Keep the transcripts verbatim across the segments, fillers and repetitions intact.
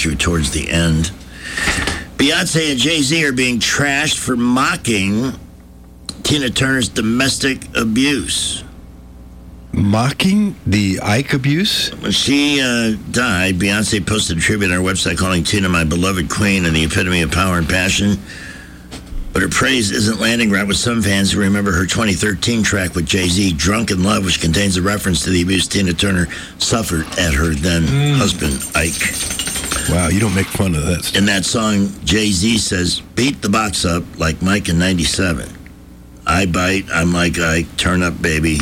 through towards the end. Beyonce and Jay-Z are being trashed for mocking Tina Turner's domestic abuse. Mocking the Ike abuse? When she uh, died, Beyonce posted a tribute on her website calling Tina my beloved queen and the epitome of power and passion. But her praise isn't landing right with some fans who remember her twenty thirteen track with Jay-Z, Drunk in Love, which contains a reference to the abuse Tina Turner suffered at her then mm. husband, Ike. Wow, you don't make fun of that stuff. In that song, Jay-Z says, beat the box up like Mike in ninety-seven. I bite, I'm like Ike, turn up, baby.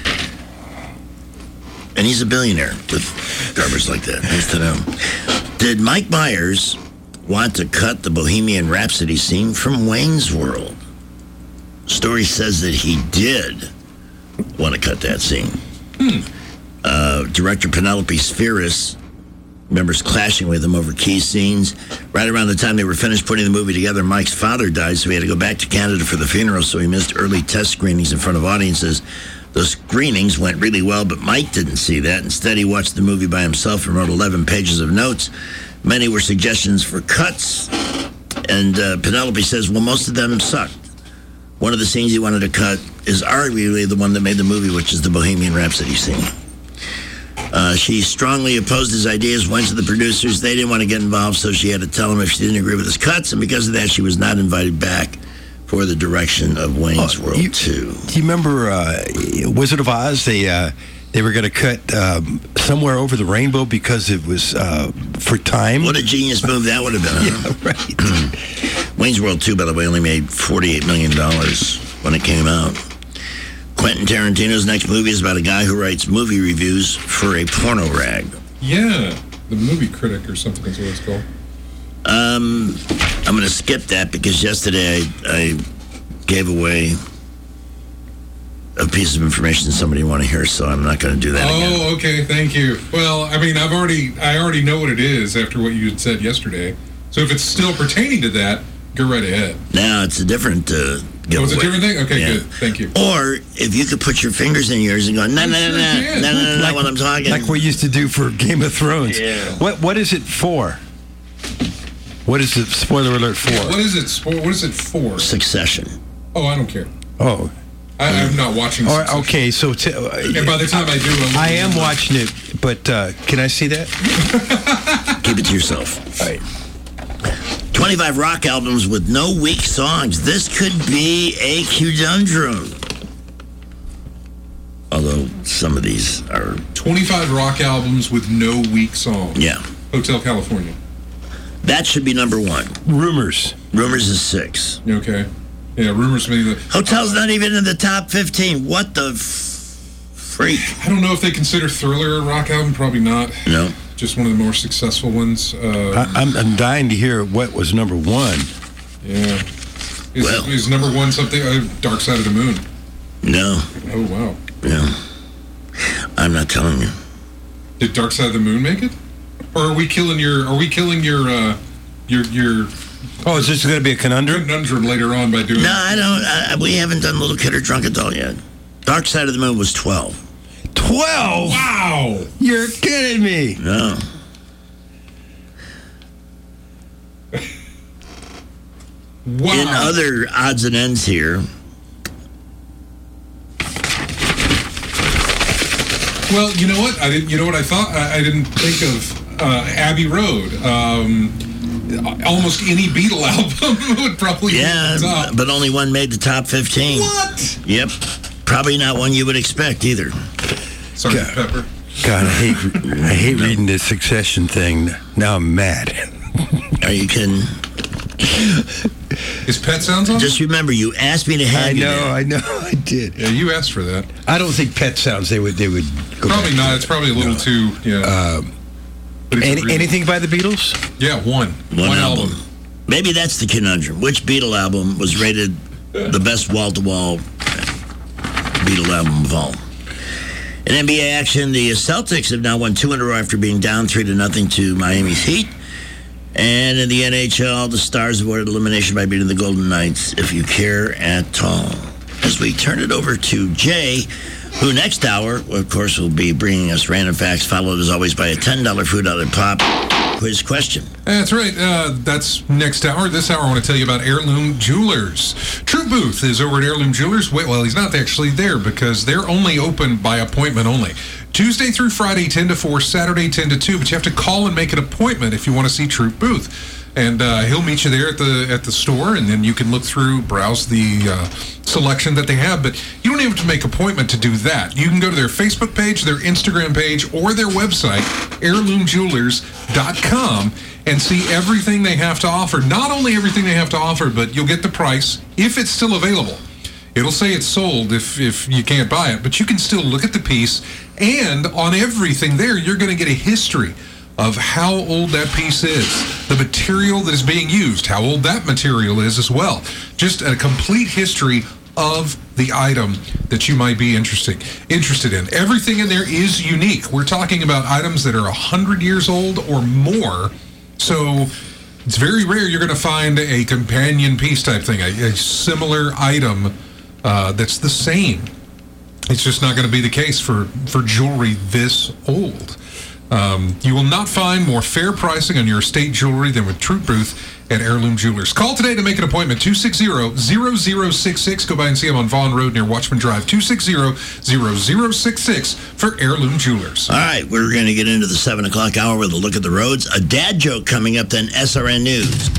And he's a billionaire with garbage like that. Nice to know. Did Mike Myers want to cut the Bohemian Rhapsody scene from Wayne's World? Story says that he did want to cut that scene. Hmm. Uh, director Penelope Spheris remembers clashing with him over key scenes. Right around the time they were finished putting the movie together, Mike's father died, so he had to go back to Canada for the funeral, so he missed early test screenings in front of audiences. Those screenings went really well, but Mike didn't see that. Instead, he watched the movie by himself and wrote eleven pages of notes. Many were suggestions for cuts, and uh, Penelope says, well, most of them sucked. One of the scenes he wanted to cut is arguably the one that made the movie, which is the Bohemian Rhapsody scene. Uh, she strongly opposed his ideas, went to the producers. They didn't want to get involved, so she had to tell him if she didn't agree with his cuts, and because of that, she was not invited back for the direction of Wayne's oh, World you, two. Do you remember uh, Wizard of Oz? They uh, they were going to cut um, Somewhere Over the Rainbow because it was uh, for time. What a genius move that would have been, huh? Yeah, right. Wayne's World two, by the way, only made forty-eight million dollars when it came out. Quentin Tarantino's next movie is about a guy who writes movie reviews for a porno rag. Yeah, the Movie Critic or something is what it's called. Um, I'm going to skip that because yesterday I, I gave away a piece of information somebody want to hear, so I'm not going to do that oh, again. Oh, okay, thank you. Well, I mean, I've already, I already know what it is after what you had said yesterday. So if it's still pertaining to that, go right ahead. Now it's a different uh, giveaway. Oh, it's a different thing? Okay, yeah. Good. Thank you. Or if you could put your fingers in yours and go, no, no, no, no, no, no, no, when I'm talking. Like we used to do for Game of Thrones. Yeah. What What is it for? What is the spoiler alert for? What is it? What is it for? Succession. Oh, I don't care. Oh, I, I'm not watching. Or, okay, so t- uh, and by the time I do, I'm I am watching it. But uh, can I see that? Keep it to yourself. All right. twenty-five rock albums with no weak songs. This could be a conundrum. Although some of these are twenty-five rock albums with no weak songs. Yeah. Hotel California. That should be number one. Rumors. Rumors is six. Okay. Yeah, Rumors maybe the Hotel's not even in the top fifteen. What the f- freak? I don't know if they consider Thriller a rock album. Probably not. No. Just one of the more successful ones. Um, I, I'm, I'm dying to hear what was number one. Yeah. Is, well, is number one something? Uh, Dark Side of the Moon. No. Oh, wow. Yeah. I'm not telling you. Did Dark Side of the Moon make it? Or are we killing your, are we killing your, uh, your, your... Oh, is this going to be a conundrum? Conundrum later on by doing... No, I don't. I, we haven't done Little Kid or Drunk Adult yet. Dark Side of the Moon was twelve. twelve? Wow! You're kidding me. No. Wow. In other odds and ends here... Well, you know what? I didn't. You know what I thought? I, I didn't think of uh, Abbey Road. Um, almost any Beatle album would probably yeah, be top. But only one made the top fifteen. What? Yep. Probably not one you would expect either. Sergeant God. Pepper. God, I hate I hate no. reading this Succession thing. Now I'm mad. Are you kidding? Is Pet Sounds on? Just remember, you asked me to have I you know, there. I know, I did. Yeah, you asked for that. I don't think Pet Sounds. They would. They would. Go probably back not. to It's probably a little no. too. Yeah. Um, any, really, anything by the Beatles? Yeah, one. One, one album. album. Maybe that's the conundrum. Which Beatle album was rated the best wall-to-wall Beatle album of all? In N B A action, the Celtics have now won two in a row after being down three to nothing to Miami's Heat. And in the N H L, the Stars avoided elimination by beating the Golden Knights, if you care at all. As we turn it over to Jay, who next hour, of course, will be bringing us random facts, followed as always by a ten dollars Food Outlet Pop. quiz question. That's right. Uh, that's next hour. This hour, I want to tell you about Heirloom Jewelers. Troop Booth is over at Heirloom Jewelers. Wait, well, he's not actually there because they're only open by appointment only. Tuesday through Friday, ten to four, Saturday, ten to two, but you have to call and make an appointment if you want to see Troop Booth. And uh, he'll meet you there at the at the store, and then you can look through, browse the uh, selection that they have. But you don't have to make an appointment to do that. You can go to their Facebook page, their Instagram page, or their website, heirloom jewelers dot com, and see everything they have to offer. Not only everything they have to offer, but you'll get the price if it's still available. It'll say it's sold if, if you can't buy it, but you can still look at the piece. And on everything there, you're going to get a history of how old that piece is, the material that is being used, how old that material is as well. Just a complete history of the item that you might be interested interested in. Everything in there is unique. We're talking about items that are one hundred years old or more, so it's very rare you're going to find a companion piece type thing, a, a similar item uh, that's the same. It's just not going to be the case for, for jewelry this old. Um, you will not find more fair pricing on your estate jewelry than with Troop Booth at Heirloom Jewelers. Call today to make an appointment, two six zero, zero zero six six. Go by and see them on Vaughn Road near Watchman Drive, two six zero, zero zero six six for Heirloom Jewelers. All right, we're going to get into the seven o'clock hour with a look at the roads. A dad joke coming up, then S R N News.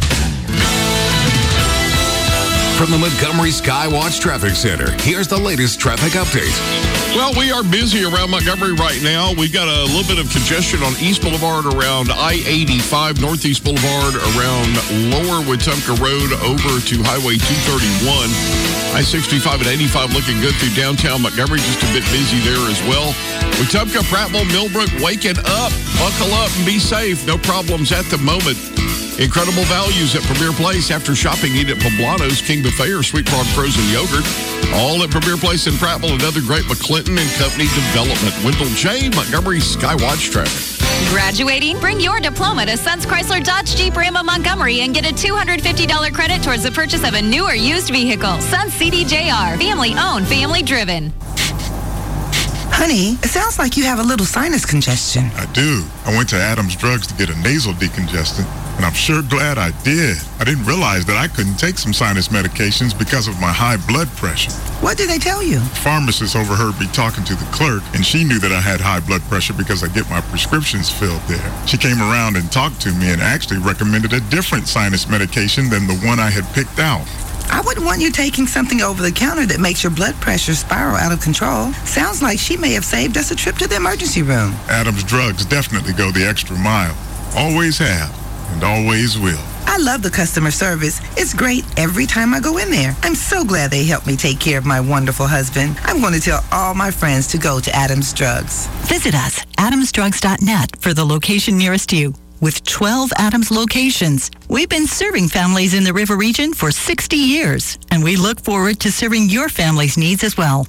From the Montgomery Skywatch Traffic Center, here's the latest traffic update. Well, we are busy around Montgomery right now. We've got a little bit of congestion on East Boulevard around I eighty-five, Northeast Boulevard around Lower Wetumpka Road over to Highway two thirty-one. I sixty-five and eighty-five looking good through downtown Montgomery, just a bit busy there as well. Wetumpka, Prattville, Millbrook, waking up. Buckle up and be safe. No problems at the moment. Incredible values at Premier Place after shopping. Eat at Poblano's, King Buffet, or Sweet Frog Frozen Yogurt. All at Premier Place in Prattville. Another great McClinton and Company development. Wendell J. Montgomery Skywatch Traffic. Graduating? Bring your diploma to Sons Chrysler Dodge Jeep Ram of Montgomery and get a two hundred fifty dollars credit towards the purchase of a new or used vehicle. Sons C D J R. Family owned, family driven. Honey, it sounds like you have a little sinus congestion. I do. I went to Adams Drugs to get a nasal decongestant, and I'm sure glad I did. I didn't realize that I couldn't take some sinus medications because of my high blood pressure. What did they tell you? The pharmacist overheard me talking to the clerk, and she knew that I had high blood pressure because I get my prescriptions filled there. She came around and talked to me and actually recommended a different sinus medication than the one I had picked out. I wouldn't want you taking something over the counter that makes your blood pressure spiral out of control. Sounds like she may have saved us a trip to the emergency room. Adams Drugs definitely go the extra mile. Always have, and always will. I love the customer service. It's great every time I go in there. I'm so glad they helped me take care of my wonderful husband. I'm going to tell all my friends to go to Adams Drugs. Visit us, adams drugs dot net, for the location nearest you. With twelve Adams locations, we've been serving families in the River Region for sixty years, and we look forward to serving your family's needs as well.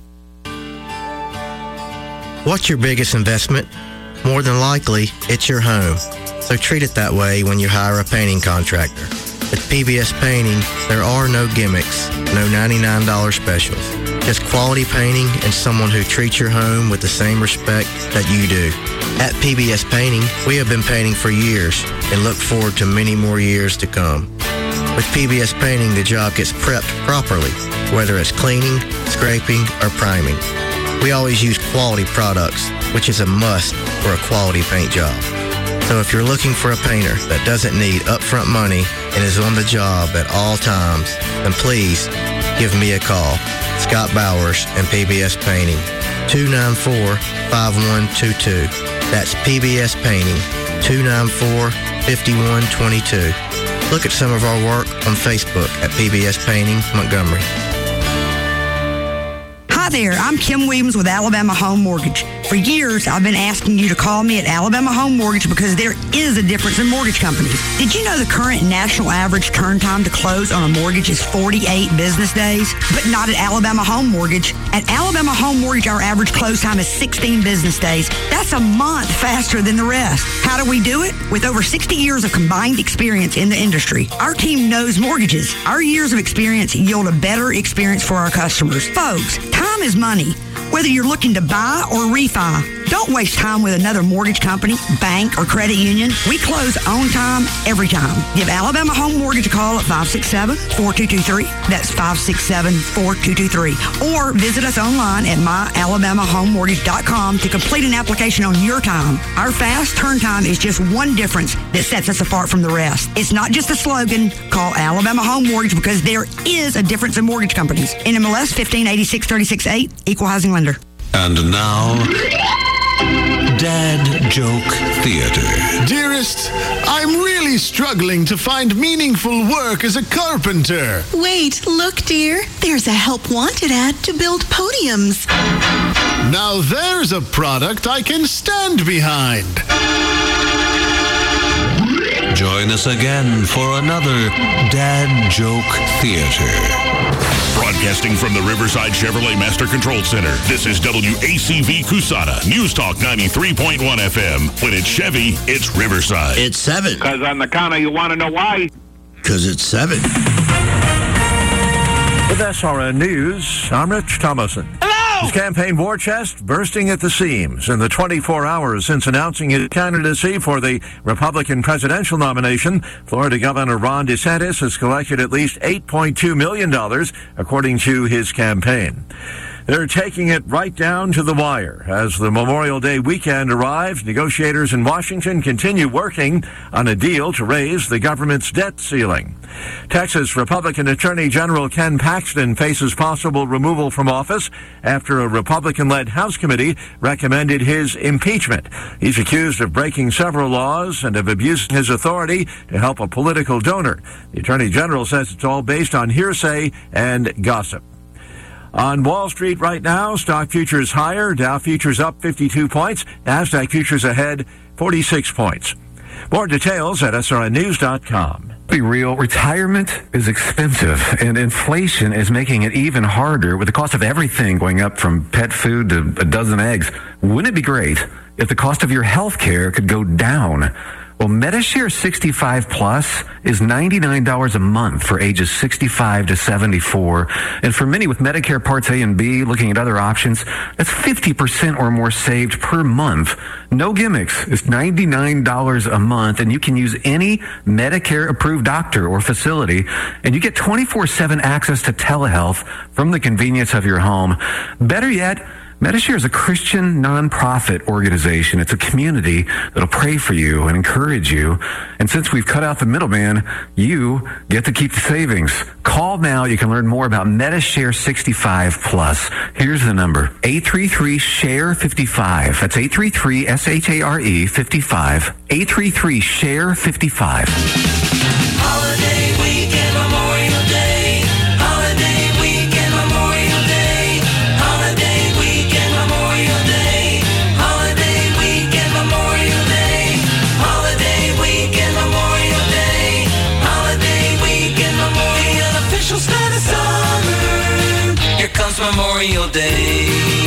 What's your biggest investment? More than likely, it's your home. So treat it that way when you hire a painting contractor. At P B S Painting, there are no gimmicks, no ninety-nine dollars specials. Just quality painting and someone who treats your home with the same respect that you do. At P B S Painting, we have been painting for years and look forward to many more years to come. With P B S Painting, the job gets prepped properly, whether it's cleaning, scraping, or priming. We always use quality products, which is a must for a quality paint job. So if you're looking for a painter that doesn't need upfront money and is on the job at all times, then please give me a call. Scott Bowers and P B S Painting, two nine four, five one two two. That's P B S Painting, two nine four, five one two two. Look at some of our work on Facebook at P B S Painting, Montgomery. Hi there, I'm Kim Williams with Alabama Home Mortgage. For years, I've been asking you to call me at Alabama Home Mortgage because there is a difference in mortgage companies. Did you know the current national average turn time to close on a mortgage is forty-eight business days? But not at Alabama Home Mortgage. At Alabama Home Mortgage, our average close time is sixteen business days. That's a month faster than the rest. How do we do it? With over sixty years of combined experience in the industry. Our team knows mortgages. Our years of experience yield a better experience for our customers. Folks, time is money. Whether you're looking to buy or refi, Don't waste time with another mortgage company, bank, or credit union. We close on time, every time. Give Alabama Home Mortgage a call at five six seven, four two two three. That's five six seven, four two two three. Or visit us online at my alabama home mortgage dot com to complete an application on your time. Our fast turn time is just one difference that sets us apart from the rest. It's not just a slogan. Call Alabama Home Mortgage because there is a difference in mortgage companies. N M L S fifteen eighty-six thirty-six eight, Equal Housing Lender. And now, Dad Joke Theater. Dearest, I'm really struggling to find meaningful work as a carpenter. Wait, look, dear. There's a Help Wanted ad to build podiums. Now there's a product I can stand behind. Join us again for another Dad Joke Theater. Broadcasting from the Riverside Chevrolet Master Control Center, this is W A C V Cusana, News Talk ninety-three point one F M. When it's Chevy, it's Riverside. It's seven. Because on the counter, you want to know why? Because it's seven. With S R N News, I'm Rich Thomason. Hello! His campaign war chest bursting at the seams. In the twenty-four hours since announcing his candidacy for the Republican presidential nomination, Florida Governor Ron DeSantis has collected at least eight point two million dollars, according to his campaign. They're taking it right down to the wire. As the Memorial Day weekend arrives, negotiators in Washington continue working on a deal to raise the government's debt ceiling. Texas Republican Attorney General Ken Paxton faces possible removal from office after a Republican-led House committee recommended his impeachment. He's accused of breaking several laws and of abusing his authority to help a political donor. The Attorney General says it's all based on hearsay and gossip. On Wall Street right now, stock futures higher, Dow futures up fifty-two points, NASDAQ futures ahead forty-six points. More details at S R N news dot com. Be real, retirement is expensive, and inflation is making it even harder with the cost of everything going up from pet food to a dozen eggs. Wouldn't it be great if the cost of your health care could go down? Well, Medishare sixty-five Plus is ninety-nine dollars a month for ages sixty-five to seventy-four. And for many with Medicare Parts A and B, looking at other options, that's fifty percent or more saved per month. No gimmicks. It's ninety-nine dollars a month, and you can use any Medicare-approved doctor or facility, and you get twenty-four seven access to telehealth from the convenience of your home. Better yet, Medishare is a Christian nonprofit organization. It's a community that'll pray for you and encourage you. And since we've cut out the middleman, you get to keep the savings. Call now. You can learn more about Medishare sixty-five Plus. Here's the number, eight three three, S H A R E fifty-five. That's eight three three, S H A R E fifty-five. eight three three, S H A R E fifty-five. Holiday weekend, Memorial Day. Holiday weekend, Memorial Day. Holiday weekend, Memorial Day. Holiday weekend, Memorial Day. Holiday weekend, Memorial Day. Holiday weekend, Memorial. The official start of summer. Here comes Memorial Day.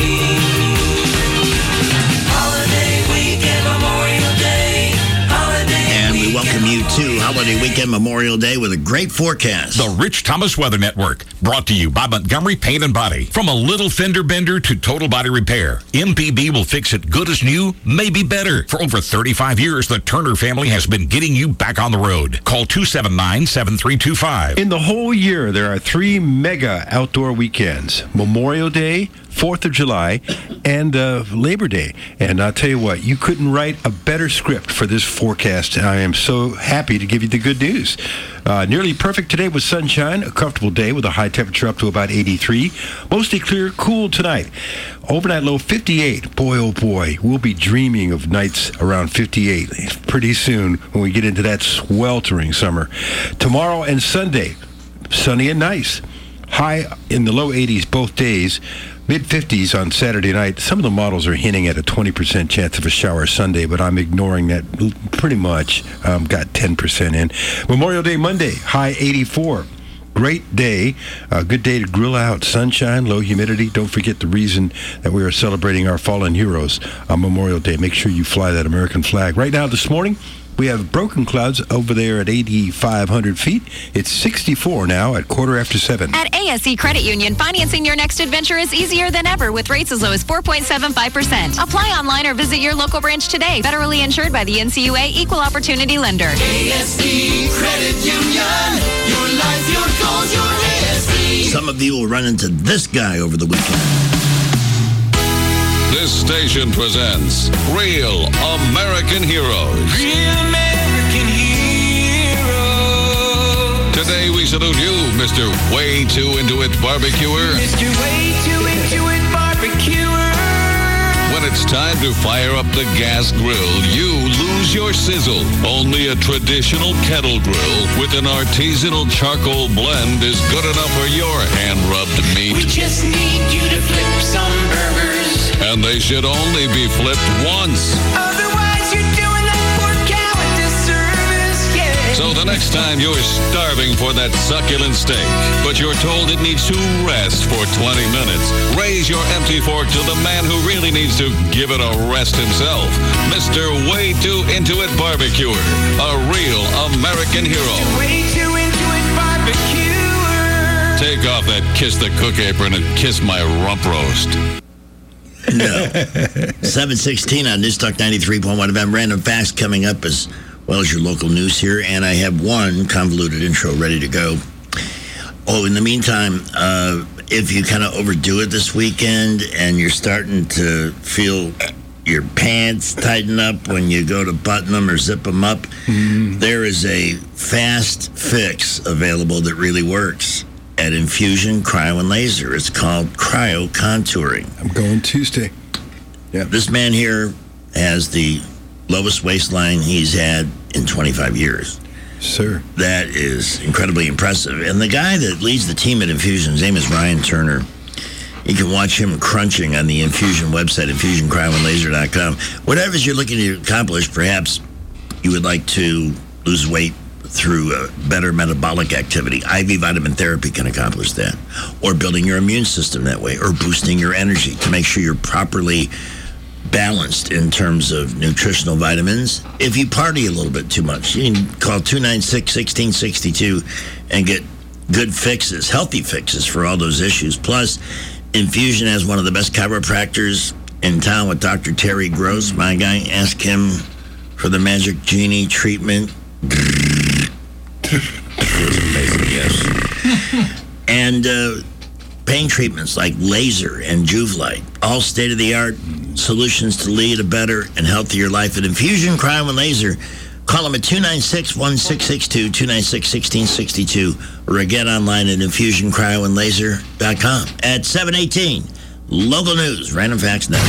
Holiday weekend, Memorial Day. Holiday And we welcome you to Holiday Weekend Memorial Day with a great forecast. The Rich Thomas Weather Network, brought to you by Montgomery Paint and Body. From a little fender bender to total body repair, M P B will fix it good as new, maybe better. For over thirty-five years, the Turner family has been getting you back on the road. Call two seven nine, seven three two five. In the whole year, there are three mega outdoor weekends: Memorial Day, fourth of July, and uh, Labor Day. And I'll tell you what, you couldn't write a better script for this forecast. I am so happy to give you the good news. Uh, nearly perfect today with sunshine, a comfortable day with a high temperature up to about eighty-three. Mostly clear, cool tonight. Overnight low fifty-eight. Boy, oh boy, we'll be dreaming of nights around fifty-eight pretty soon when we get into that sweltering summer. Tomorrow and Sunday, sunny and nice. High in the low eighties both days. mid-fifties on Saturday night. Some of the models are hinting at a twenty percent chance of a shower Sunday, but I'm ignoring that pretty much. Um, got ten percent in. Memorial Day Monday, high eighty-four. Great day. A good day to grill out. Sunshine, low humidity. Don't forget the reason that we are celebrating our fallen heroes on Memorial Day. Make sure you fly that American flag. Right now, this morning, We have broken clouds over there at eighty-five hundred feet. It's sixty-four now at quarter after seven. At A S E Credit Union, financing your next adventure is easier than ever with rates as low as four point seven five percent. Apply online or visit your local branch today. Federally insured by the N C U A, Equal Opportunity Lender. A S E Credit Union. Your life, your goals, your A S E. Some of you will run into this guy over the weekend. This station presents Real American Heroes. Real American hero. Today we salute you, Mister Way Too Into It Barbecuer. Mister Way Too Into It Barbecuer. When it's time to fire up the gas grill, you lose your sizzle. Only a traditional kettle grill with an artisanal charcoal blend is good enough for your hand-rubbed meat. We just need you to flip some burgers. And they should only be flipped once. Otherwise, you're doing that poor cow a disservice, yeah. So the next time you're starving for that succulent steak, but you're told it needs to rest for twenty minutes, raise your empty fork to the man who really needs to give it a rest himself, Mister Way Too Into It Barbecuer, a real American hero. Way Too Into It Barbecuer. Take off that kiss the cook apron and kiss my rump roast. No. seven sixteen on News Talk ninety-three point one F M. Random facts coming up as well as your local news here. And I have one convoluted intro ready to go. Oh, in the meantime, uh, if you kind of overdo it this weekend and you're starting to feel your pants tighten up when you go to button them or zip them up, mm. there is a fast fix available that really works at Infusion Cryo and Laser. It's called cryo contouring. I'm going Tuesday. Yeah. This man here has the lowest waistline he's had in twenty-five years. Sir. That is incredibly impressive. And the guy that leads the team at Infusion, his name is Ryan Turner. You can watch him crunching on the Infusion website, infusion cryo and laser dot com. Whatever you're looking to accomplish, perhaps you would like to lose weight through a better metabolic activity. I V vitamin therapy can accomplish that. Or building your immune system that way. Or boosting your energy to make sure you're properly balanced in terms of nutritional vitamins. If you party a little bit too much, you can call two nine six, one six six two and get good fixes, healthy fixes for all those issues. Plus, Infusion has one of the best chiropractors in town with Doctor Terry Gross, my guy. Ask him for the Magic Genie treatment. Amazing, yes. And uh, pain treatments like laser and Juvelight, all state-of-the-art solutions to lead a better and healthier life at Infusion Cryo and Laser. Call them at two nine six, one six six two, two nine six, one six six two, or again online at infusion cryo and laser dot com. At seven eighteen, local news, random facts now.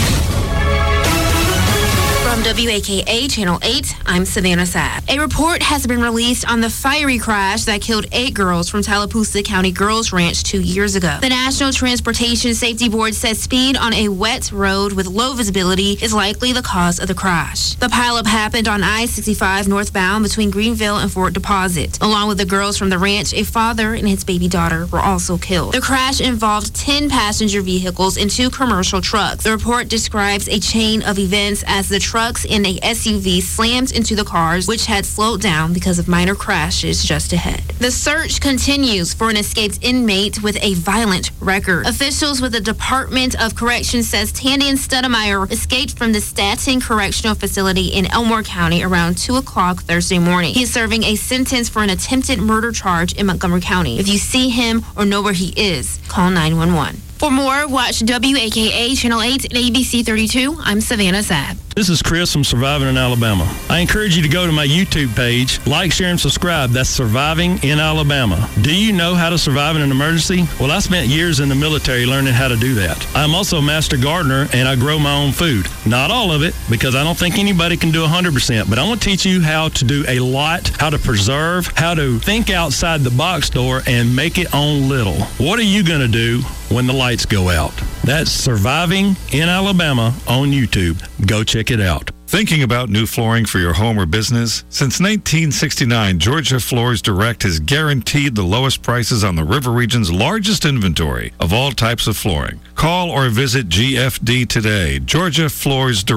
From W A K A Channel eight, I'm Savannah Saab. A report has been released on the fiery crash that killed eight girls from Tallapoosa County Girls Ranch two years ago. The National Transportation Safety Board says speed on a wet road with low visibility is likely the cause of the crash. The pileup happened on I sixty-five northbound between Greenville and Fort Deposit. Along with the girls from the ranch, a father and his baby daughter were also killed. The crash involved ten passenger vehicles and two commercial trucks. The report describes a chain of events as the trucks and a S U V slammed into the cars, which had slowed down because of minor crashes just ahead. The search continues for an escaped inmate with a violent record. Officials with the Department of Corrections says Tandian Studemeyer escaped from the Staten Correctional Facility in Elmore County around two o'clock Thursday morning. He is serving a sentence for an attempted murder charge in Montgomery County. If you see him or know where he is, call nine one one. For more, watch W A K A Channel eight and A B C thirty-two. I'm Savannah Saab. This is Chris from Surviving in Alabama. I encourage you to go to my YouTube page, like, share, and subscribe. That's Surviving in Alabama. Do you know how to survive in an emergency? Well, I spent years in the military learning how to do that. I'm also a master gardener, and I grow my own food. Not all of it, because I don't think anybody can do one hundred percent, but I want to teach you how to do a lot, how to preserve, how to think outside the box door and make it on little. What are you going to do when the lights go out? That's Surviving in Alabama on YouTube. Go check it out. Thinking about new flooring for your home or business? Since nineteen sixty-nine, Georgia Floors Direct has guaranteed the lowest prices on the River Region's largest inventory of all types of flooring. Call or visit G F D today. Georgia Floors Direct.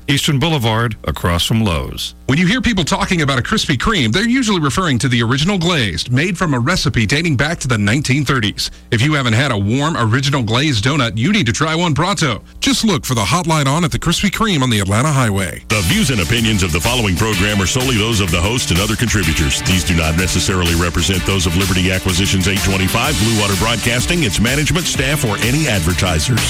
Eastern Boulevard, across from Lowe's. When you hear people talking about a Krispy Kreme, they're usually referring to the original glazed, made from a recipe dating back to the nineteen thirties. If you haven't had a warm, original glazed donut, you need to try one pronto. Just look for the hot light on at the Krispy Kreme on the Atlanta Highway. The views and opinions of the following program are solely those of the host and other contributors. These do not necessarily represent those of Liberty Acquisitions eight twenty-five, Blue Water Broadcasting, its management, staff, or any advertisers.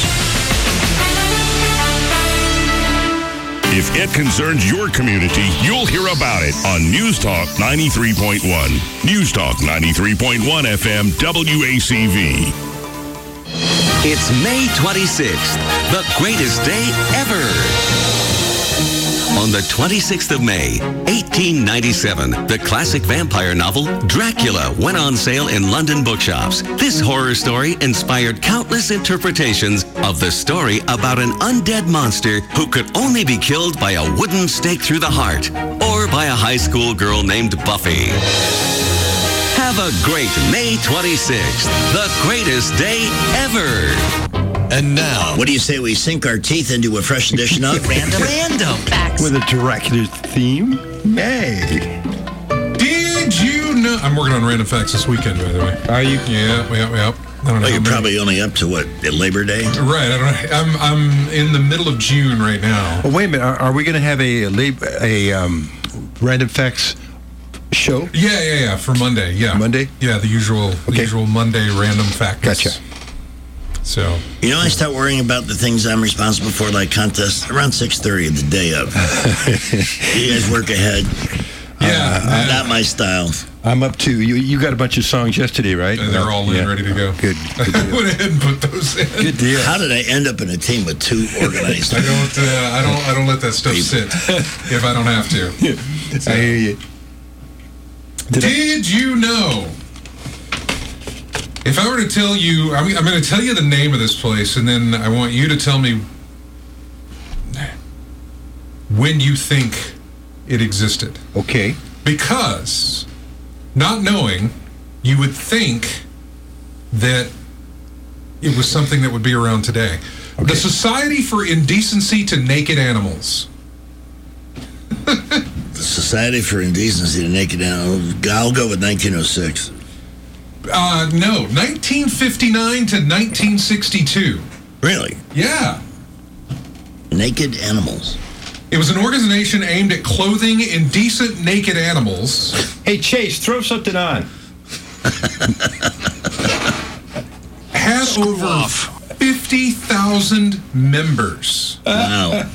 If it concerns your community, you'll hear about it on News Talk ninety-three point one. News Talk ninety-three point one F M W A C V. It's May twenty-sixth, the greatest day ever. On the twenty-sixth of May, eighteen ninety-seven, the classic vampire novel Dracula went on sale in London bookshops. This horror story inspired countless interpretations of the story about an undead monster who could only be killed by a wooden stake through the heart or by a high school girl named Buffy. Have a great May twenty-sixth, the greatest day ever. And now, what do you say we sink our teeth into a fresh edition of Random Random Facts with a Dracula theme? May. Did you know? I'm working on Random Facts this weekend, by the way. Are you? Yeah, yeah, yeah. I don't know. Oh, you're many. probably only up to what, Labor Day? Right. I don't. I'm I'm in the middle of June right now. Oh, wait a minute. Are, are we going to have a lab, a um, Random Facts show? Yeah, yeah, yeah. For Monday. Yeah. Monday. Yeah, the usual, the Okay. usual Monday Random Facts. Gotcha. So, You know, I start worrying about the things I'm responsible for, like contests, around six thirty the day of. You guys work ahead. Yeah. Uh, not my style. I'm up to you. You got a bunch of songs yesterday, right? and they're all in, Yeah. ready to go. Good. Good I deal. went ahead and put those in. Good deal. How did I end up in a team with two organized? I don't. Uh, I don't. I don't let that stuff sit if I don't have to. So, I hear you. Did, did you know? If I were to tell you, I'm, I'm going to tell you the name of this place, and then I want you to tell me when you think it existed. Okay. Because, not knowing, you would think that it was something that would be around today. Okay. The Society for Indecency to Naked Animals. The Society for Indecency to Naked Animals. I'll go with nineteen oh six. Uh, no, nineteen fifty-nine to nineteen sixty-two. Really? Yeah. Naked Animals. It was an organization aimed at clothing indecent naked animals. Hey, Chase, throw something on. Had over fifty thousand members. Wow.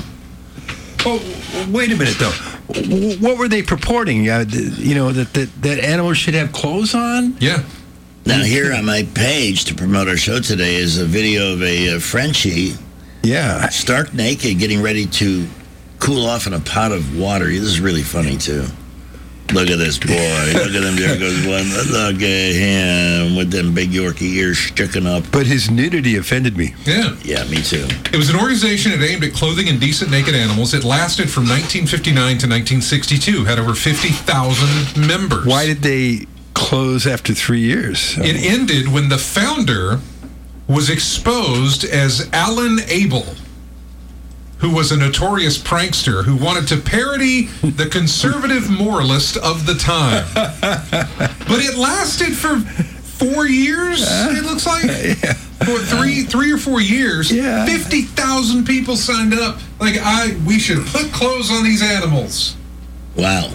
Oh, wait a minute, though. W- What were they purporting? Uh, th- you know, that, that, that animals should have clothes on? Yeah. Now, here on my page to promote our show today is a video of a uh, Frenchie Yeah. stark naked getting ready to cool off in a pot of water. This is really funny, too. Look at this boy. Look at him. There goes one. Look at him with them big Yorkie ears sticking up. But his nudity offended me. Yeah. Yeah, me too. It was an organization that aimed at clothing indecent naked animals. It lasted from nineteen fifty-nine to nineteen sixty-two. Had over fifty thousand members. Why did they close after three years? It ended when the founder was exposed as Alan Abel, who was a notorious prankster who wanted to parody the conservative moralist of the time. But it lasted for four years, it looks like. Yeah. For three three or four years. Yeah. fifty thousand people signed up. Like, I, we should put clothes on these animals. Wow.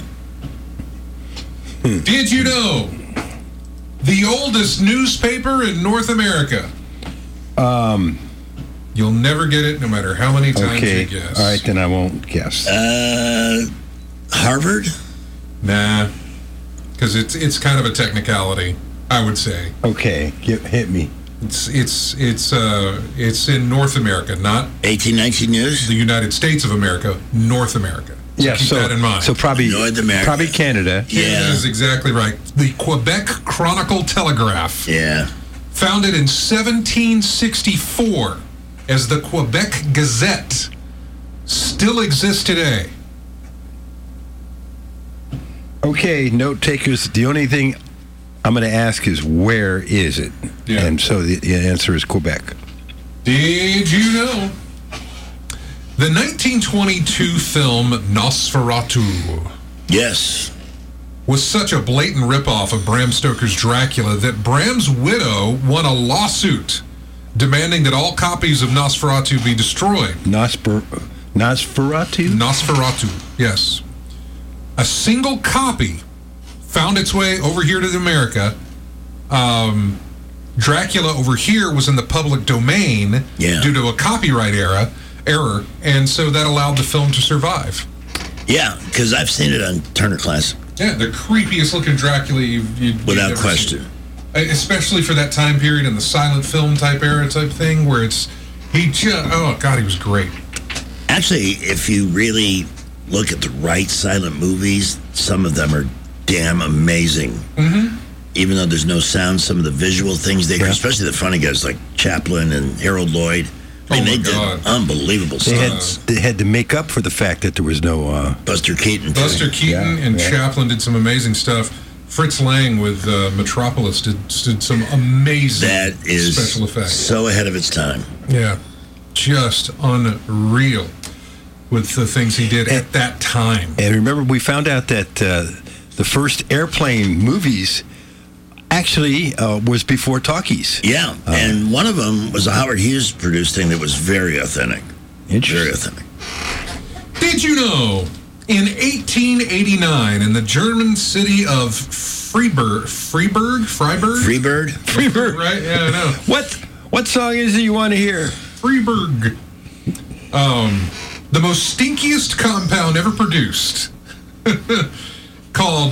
Did you know the oldest newspaper in North America? Um, You'll never get it, no matter how many times okay. you guess. All right, then I won't guess. Uh, Harvard? Nah, because it's it's kind of a technicality, I would say. Okay, get, hit me. It's it's it's uh it's in North America, not eighteen nineteen News. The United States of America, North America. So Yeah, keep so, that in mind. so probably North America. probably Canada. Canada is exactly right. The Quebec Chronicle Telegraph. Yeah. Founded in seventeen sixty-four as the Quebec Gazette, still exists today. Okay, note takers. The only thing I'm going to ask is where is it? Yeah. And so the, the answer is Quebec. Did you know The nineteen twenty-two film Nosferatu. Yes. Was such a blatant ripoff of Bram Stoker's Dracula that Bram's widow won a lawsuit demanding that all copies of Nosferatu be destroyed. Nosfer- Nosferatu? Nosferatu, yes. A single copy found its way over here to America. Um, Dracula over here was in the public domain yeah. due to a copyright era, error, and so that allowed the film to survive. Yeah, because I've seen it on Turner Classic. Yeah, the creepiest looking Dracula you've, you'd, without you'd question. Seen. Especially for that time period in the silent film type era type thing, where it's he just oh god, he was great. Actually, if you really look at the right silent movies, some of them are damn amazing. Mm-hmm. Even though there's no sound, some of the visual things they, yeah. especially the funny guys like Chaplin and Harold Lloyd. I mean, oh they God. did unbelievable they stuff. Had, they had to make up for the fact that there was no... Uh, Buster Keaton. Buster too. Keaton yeah, and yeah. Chaplin did some amazing stuff. Fritz Lang with uh, Metropolis did, did some amazing that is special effects. So ahead of its time. Yeah. Just unreal with the things he did and, at that time. And remember, we found out that uh, the first airplane movies... actually uh, was before talkies. Yeah, uh, and one of them was a Howard Hughes produced thing that was very authentic. Very authentic. Did you know, in eighteen eighty-nine, in the German city of Freiburg, Freiburg? Freiburg? Freiburg? Freiburg, right? Yeah, I know. What, what song is it you want to hear? Freiburg. Um, the most stinkiest compound ever produced, called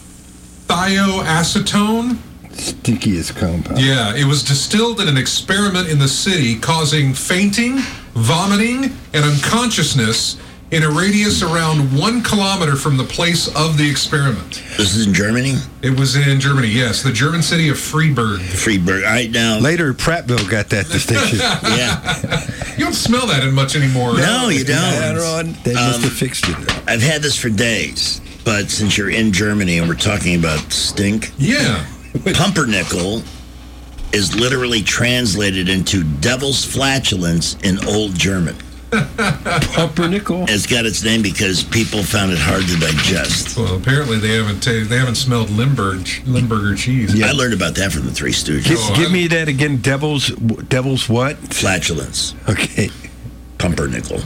thioacetone. Stinkiest compound. Yeah, it was distilled in an experiment in the city, causing fainting, vomiting, and unconsciousness in a radius around one kilometer from the place of the experiment. This is in Germany? It was in Germany, yes. The German city of Freiburg. Freiburg. All right, now. Later, Prattville got that distinction. Yeah. You don't smell that in much anymore. No, you don't. Yeah, they must um, have fixed it. I've had this for days, but since you're in Germany and we're talking about stink. Yeah. Pumpernickel is literally translated into devil's flatulence in Old German. Pumpernickel? It's got its name because people found it hard to digest. Well, apparently they haven't ta- they haven't smelled Limburg Limburger cheese. Yeah. I learned about that from the Three Stooges. Give, oh, give me that again. Devil's devil's what? Flatulence. Okay. Pumpernickel.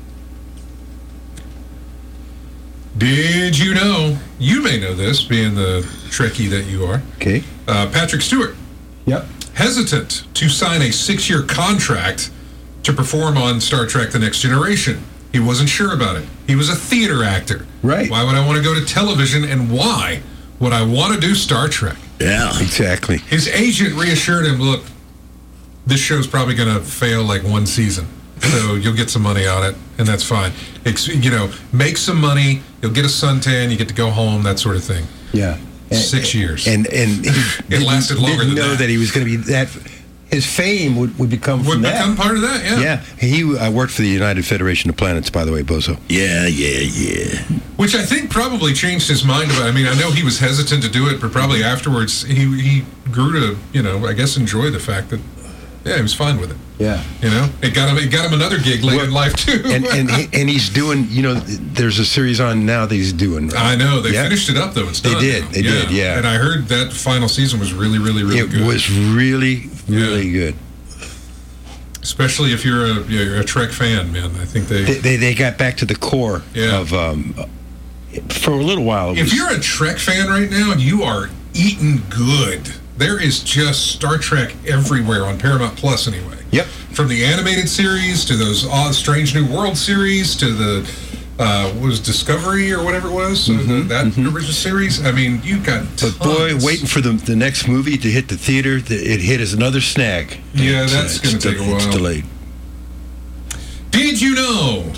Did you know, you may know this, being the Trekkie that you are. Okay. Uh, Patrick Stewart. Yep. Hesitant to sign a six-year contract to perform on Star Trek The Next Generation. He wasn't sure about it. He was a theater actor. Right. Why would I want to go to television, and why would I want to do Star Trek? Yeah. Exactly. His agent reassured him, look, this show's probably going to fail like one season. So you'll get some money on it, and that's fine. It's, you know, make some money, you'll get a suntan, you get to go home, that sort of thing. Yeah. Six and, years. And and he it lasted longer didn't than know that. that he was going to be that. His fame would, would become Would from become that. part of that, yeah. Yeah. He uh, worked for the United Federation of Planets, by the way, Bozo. Yeah, yeah, yeah. Which I think probably changed his mind about. I mean, I know he was hesitant to do it, but probably afterwards he he grew to, you know, I guess enjoy the fact that, yeah, he was fine with it. Yeah. You know, it got him it got him another gig later Well, in life too. and and he, and he's doing. You know, there's a series on now that he's doing. Right? I know they yeah. finished it up though. It's They done did. now. They did. Yeah. And I heard that final season was really, really, really it good. It was really, really yeah. good. Especially if you're a you're a Trek fan, man. I think they They they, they got back to the core Yeah. of um, for a little while. It If was, you're a Trek fan right now, you are eating good. There is just Star Trek everywhere on Paramount Plus, anyway. Yep. From the animated series to those odd, Strange New World series to the uh, what was Discovery or whatever it was, so Mhm, the, that mhm. original series. I mean, you got. But boy, waiting for the the next movie to hit the theater, the, it hit as another snag. Yeah, It's, that's uh, going it's to take a de- while. It's delayed. Did you know?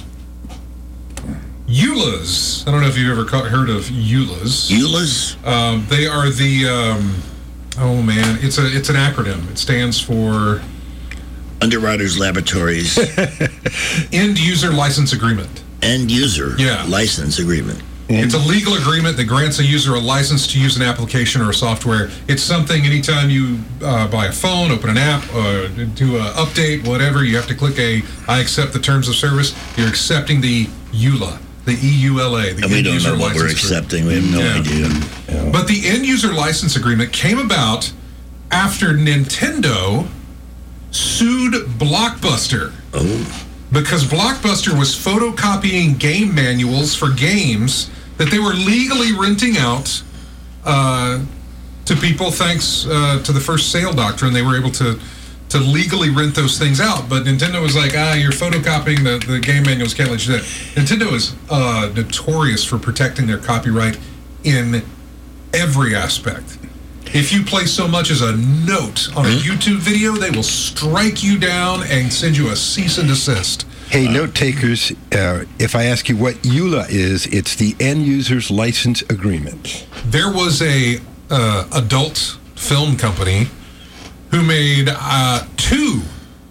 EULAs. I don't know if you've ever ca- heard of EULAs. EULAs? Um, they are the. Um, oh man, it's a it's an acronym. It stands for Underwriters Laboratories. End User License Agreement. End User Yeah. License Agreement. It's a legal agreement that grants a user a license to use an application or a software. It's something anytime you uh, buy a phone, open an app, uh, do an update, whatever, you have to click a I accept the terms of service. You're accepting the E U L A, the E U L A, the and we end don't user know what license we're accepting. We have no yeah. idea. Yeah. But the end user license agreement came about after Nintendo sued Blockbuster. Oh. Because Blockbuster was photocopying game manuals for games that they were legally renting out uh, to people thanks uh, to the first sale doctrine. They were able to to legally rent those things out. But Nintendo was like, ah, you're photocopying the, the game manuals, can't let you do that. Nintendo is uh, notorious for protecting their copyright in every aspect. If you place so much as a note on a YouTube video, they will strike you down and send you a cease and desist. Hey, note takers, uh, if I ask you what E U L A is, it's the End User's License Agreement. There was a uh, adult film company who made uh, two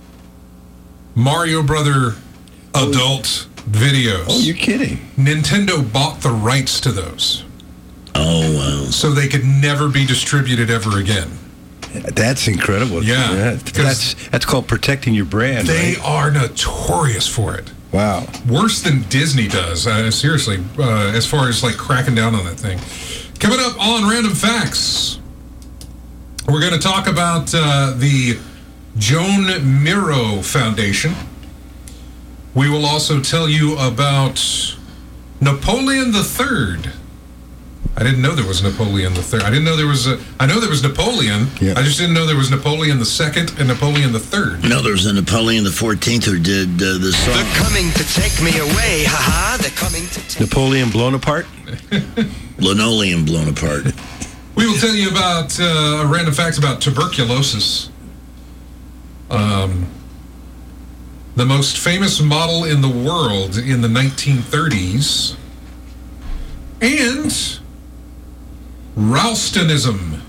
Mario Brother adult videos. Oh, you're kidding. Nintendo bought the rights to those. Oh, wow. So they could never be distributed ever again. That's incredible. Yeah. yeah that's that's called protecting your brand. They right? are notorious for it. Wow. Worse than Disney does, uh, seriously, uh, as far as like cracking down on that thing. Coming up on Random Facts, we're going to talk about uh, the Joan Miro Foundation. We will also tell you about Napoleon the Third. I didn't know there was Napoleon the Third. I didn't know there was a. I know there was Napoleon. Yeah. I just didn't know there was Napoleon the Second and Napoleon the Third. No, there was a Napoleon the Fourteenth who did uh, the song. They're coming to take me away, haha. They're coming to take Napoleon blown apart. Linoleum blown apart. We will tell you about uh, random facts about tuberculosis. Um, the most famous model in the world in the nineteen thirties. And Ralstonism.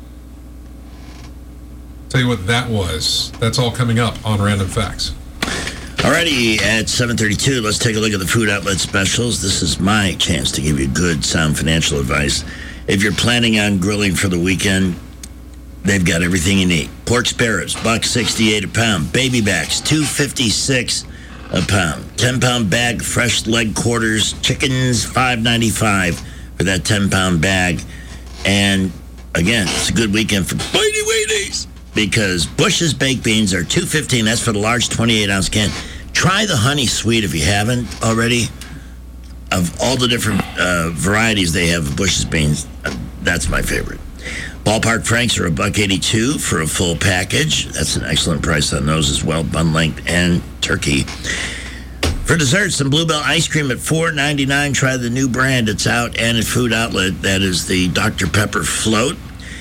Tell you what that was. That's all coming up on Random Facts. Alrighty, at seven thirty-two, let's take a look at the food outlet specials. This is my chance to give you good, sound financial advice. If you're planning on grilling for the weekend, they've got everything you need. Pork spare ribs, one sixty-eight a pound. Baby backs, two fifty-six a pound. ten-pound bag, fresh leg quarters. Chickens, five ninety-five for that ten-pound bag. And, again, it's a good weekend for Bitey Wheaties because Bush's baked beans are two fifteen. That's for the large twenty-eight ounce can. Try the honey sweet if you haven't already. Of all the different uh, varieties they have of Bush's beans, uh, that's my favorite. Ballpark Franks are a buck eighty-two for a full package. That's an excellent price on those as well, bun length and turkey. For dessert, some Bluebell ice cream at four ninety-nine. Try the new brand. It's out and at Food Outlet. That is the Doctor Pepper Float.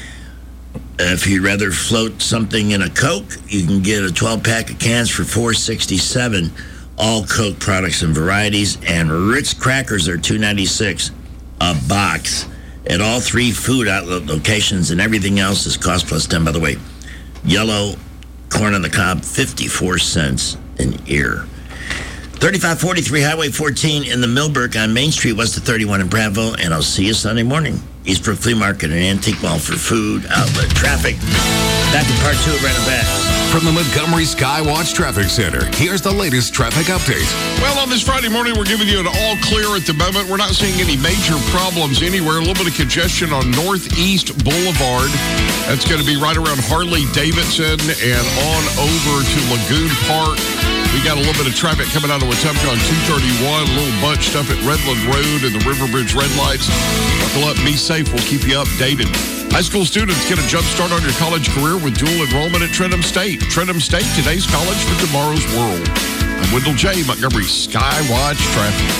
If you'd rather float something in a Coke, you can get a twelve pack of cans for four sixty-seven. All Coke products and varieties. And Ritz crackers are two ninety-six a box at all three Food Outlet locations, and everything else is cost plus ten. By the way, yellow corn on the cob, fifty-four cents an ear. thirty-five forty-three Highway fourteen in the Millbrook on Main Street, west of thirty-one in Prattville, and I'll see you Sunday morning. Eastbrook Flea Market and Antique Mall for food outlet traffic. Back to part two of Random Facts. From the Montgomery Skywatch Traffic Center, here's the latest traffic update. Well, on this Friday morning, we're giving you an all clear at the moment. We're not seeing any major problems anywhere. A little bit of congestion on Northeast Boulevard. That's going to be right around Harley-Davidson and on over to Lagoon Park. We got a little bit of traffic coming out of Wetumpka on two thirty-one, a little bunched up at Redland Road and the River Bridge red lights. Buckle up, be safe. We'll keep you updated. High school students get a jump start on your college career with dual enrollment at Trentham State. Trentham State, today's college for tomorrow's world. I'm Wendell J. Montgomery Skywatch Traffic.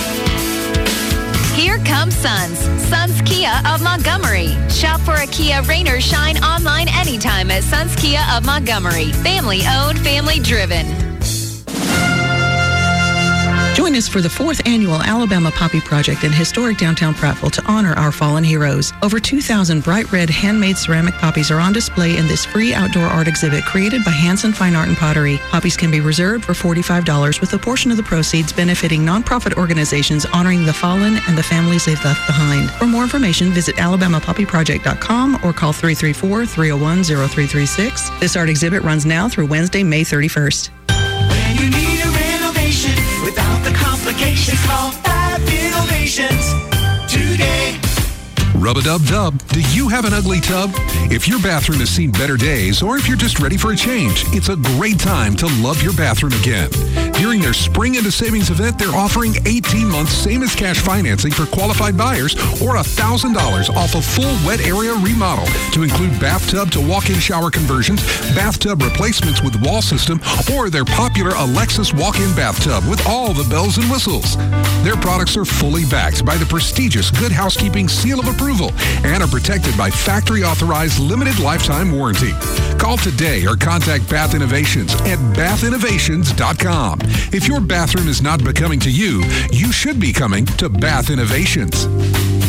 Here comes Suns. Suns Kia of Montgomery. Shop for a Kia, rain or shine, online anytime at Suns Kia of Montgomery. Family owned, family driven. Join us for the fourth annual Alabama Poppy Project in historic downtown Prattville to honor our fallen heroes. Over two thousand bright red handmade ceramic poppies are on display in this free outdoor art exhibit created by Hanson Fine Art and Pottery. Poppies can be reserved for forty-five dollars with a portion of the proceeds benefiting nonprofit organizations honoring the fallen and the families they've left behind. For more information, visit alabama poppy project dot com or call three three four, three oh one, oh three three six. This art exhibit runs now through Wednesday, May thirty-first. When you need a renovation without the complications, call Fab Innovations today. Rub-a-dub-dub. Do you have an ugly tub? If your bathroom has seen better days, or if you're just ready for a change, it's a great time to love your bathroom again. During their Spring Into Savings event, they're offering eighteen months same-as-cash financing for qualified buyers or one thousand dollars off a full wet area remodel to include bathtub to walk-in shower conversions, bathtub replacements with wall system, or their popular Alexis walk-in bathtub with all the bells and whistles. Their products are fully backed by the prestigious Good Housekeeping Seal of Approval and are protected by factory-authorized limited lifetime warranty. Call today or contact Bath Innovations at bath innovations dot com. If your bathroom is not becoming to you, you should be coming to Bath Innovations. When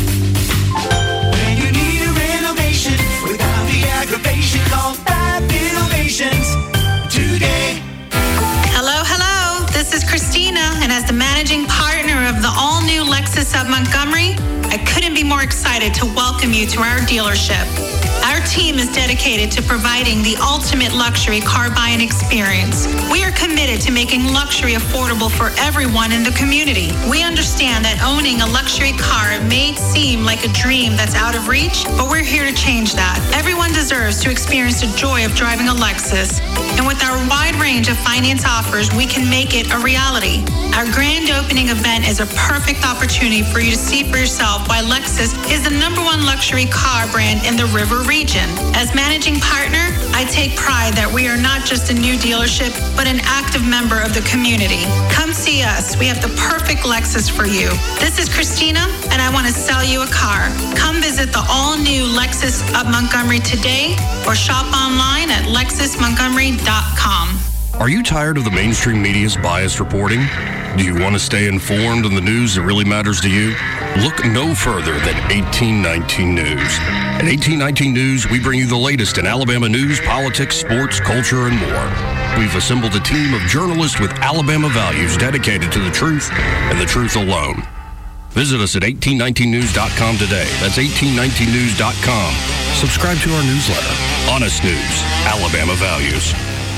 you need a renovation without the aggravation, call Fab Innovations today. Hello, hello. This is Christina, and as the managing partner of the all-new Lexus of Montgomery, I couldn't be more excited to welcome you to our dealership. Our team is dedicated to providing the ultimate luxury car buying experience. We are committed to making luxury affordable for everyone in the community. We understand that owning a luxury car may seem like a dream that's out of reach, but we're here to change that. Everyone deserves to experience the joy of driving a Lexus. And with our wide range of finance offers, we can make it a reality. Our grand opening event is a perfect opportunity for you to see for yourself why Lexus is the number one luxury car brand in the River region. As managing partner, I take pride that we are not just a new dealership, but an active member of the community. Come see us. We have the perfect Lexus for you. This is Christina, and I want to sell you a car. Come visit the all-new Lexus of Montgomery today or shop online at lexus montgomery dot com. Are you tired of the mainstream media's biased reporting? Do you want to stay informed on the news that really matters to you? Look no further than eighteen nineteen News. At eighteen nineteen News, we bring you the latest in Alabama news, politics, sports, culture, and more. We've assembled a team of journalists with Alabama values dedicated to the truth and the truth alone. Visit us at eighteen nineteen news dot com today. That's eighteen nineteen news dot com. Subscribe to our newsletter. Honest News, Alabama Values.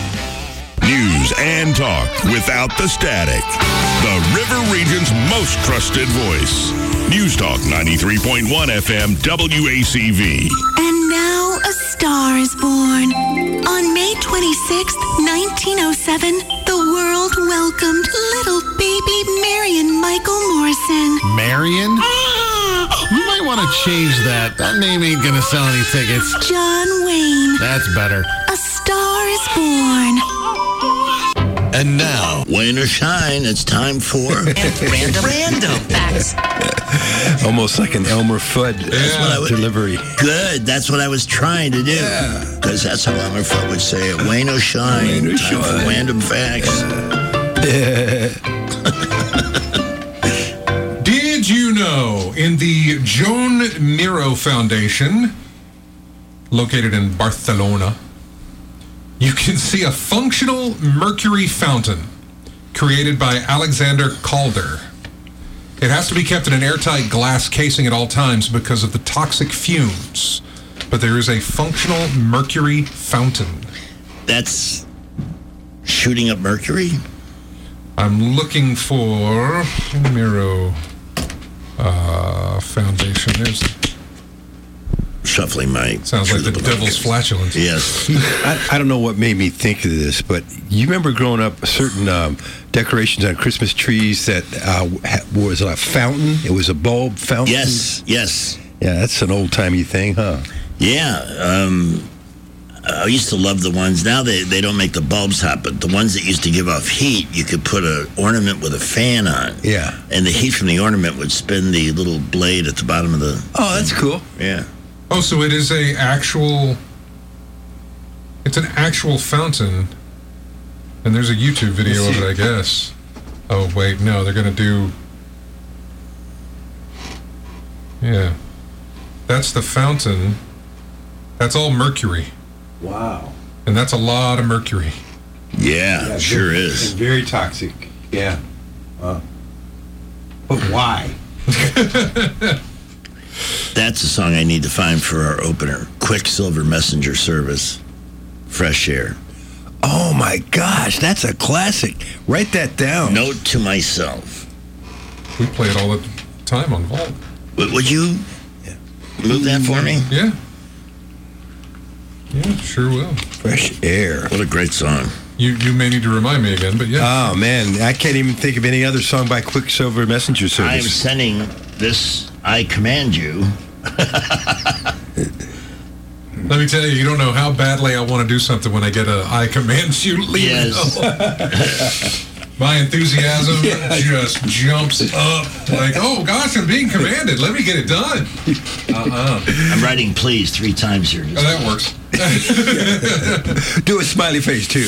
News and talk without the static. The River Region's most trusted voice. News Talk ninety-three point one F M W A C V. And now a star is born. On May twenty-sixth, nineteen oh seven, the world welcomed little baby Marion Michael Morrison. Marion? You might want to change that. That name ain't gonna sell any tickets. John Wayne. That's better. A star is born. And now, Wayne or Shine, it's time for Random Random Facts. Almost like an Elmer Fudd That's what I would- delivery. Good. That's what I was trying to do. Because that's how Elmer Fudd would say it. Wayne or Shine. Wayne or time for Shine. Random Facts. Did you know in the Joan Miró Foundation, located in Barcelona, you can see a functional mercury fountain created by Alexander Calder. It has to be kept in an airtight glass casing at all times because of the toxic fumes. But there is a functional mercury fountain. That's shooting up mercury? I'm looking for Miró uh, Foundation. There's Shuffling my... Sounds like the devil's flatulence. Yes. I, I don't know what made me think of this, but you remember growing up certain um, decorations on Christmas trees that uh, ha- was a fountain? It was a bulb fountain? Yes, yes. Yeah, that's an old-timey thing, huh? Yeah. Um, I used to love the ones. Now they, they don't make the bulbs hot, but the ones that used to give off heat, you could put an ornament with a fan on. Yeah. And the heat from the ornament would spin the little blade at the bottom of the... Oh, that's cool. Yeah. Oh, so it is a actual... It's an actual fountain. And there's a YouTube video of it, I guess. Oh, wait, no, they're going to do... Yeah. That's the fountain. That's all mercury. Wow. And that's a lot of mercury. Yeah, Yeah, sure very- is. and very toxic. Yeah. Uh, but why? That's a song I need to find for our opener. Quicksilver Messenger Service. Fresh Air. Oh my gosh, that's a classic. Write that down. Note to myself. We play it all the time on Vault. Would, would you move that for me? Yeah. Yeah, sure will. Fresh Air. What a great song. You you may need to remind me again, but yeah. Oh man, I can't even think of any other song by Quicksilver Messenger Service. I am sending this I Command You. Let me tell you, you don't know how badly I want to do something when I get a I command you leave. Yes. My enthusiasm Yeah. just jumps up like, oh gosh, I'm being commanded. Let me get it done. Uh-uh. I'm writing please three times here. Oh, that works. Do a smiley face too.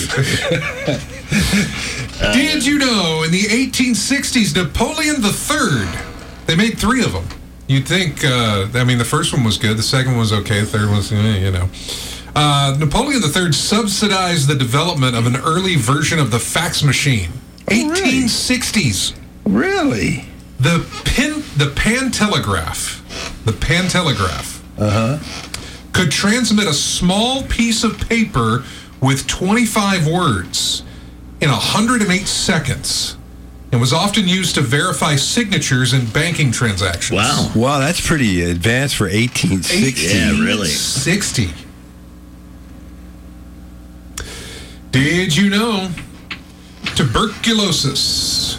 Did you know in the eighteen sixties, Napoleon the Third, they made three of them. You'd think, uh, I mean, the first one was good. The second one was okay. The third one was, eh, you know. Uh, Napoleon the Third subsidized the development of an early version of the fax machine. eighteen sixties. Really? The pin, the pantelegraph, the pantelegraph Uh huh. could transmit a small piece of paper with twenty-five words in one hundred eight seconds and was often used to verify signatures in banking transactions. Wow. Wow, that's pretty advanced for eighteen sixty. Yeah, really. sixty. Did you know tuberculosis?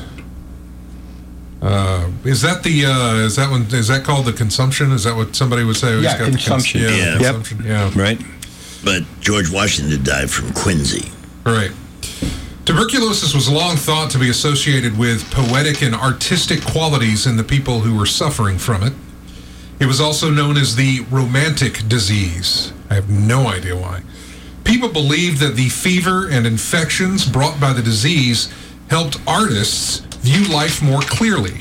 Uh, is that the uh, is that one is that called the consumption? Is that what somebody would say? Yeah, He's got the cons- consumption. yeah, Yeah. the Yep. consumption. Yeah. Right? But George Washington died from quinsy. Right. Tuberculosis was long thought to be associated with poetic and artistic qualities in the people who were suffering from it. It was also known as the romantic disease. I have no idea why. People believed that the fever and infections brought by the disease helped artists view life more clearly.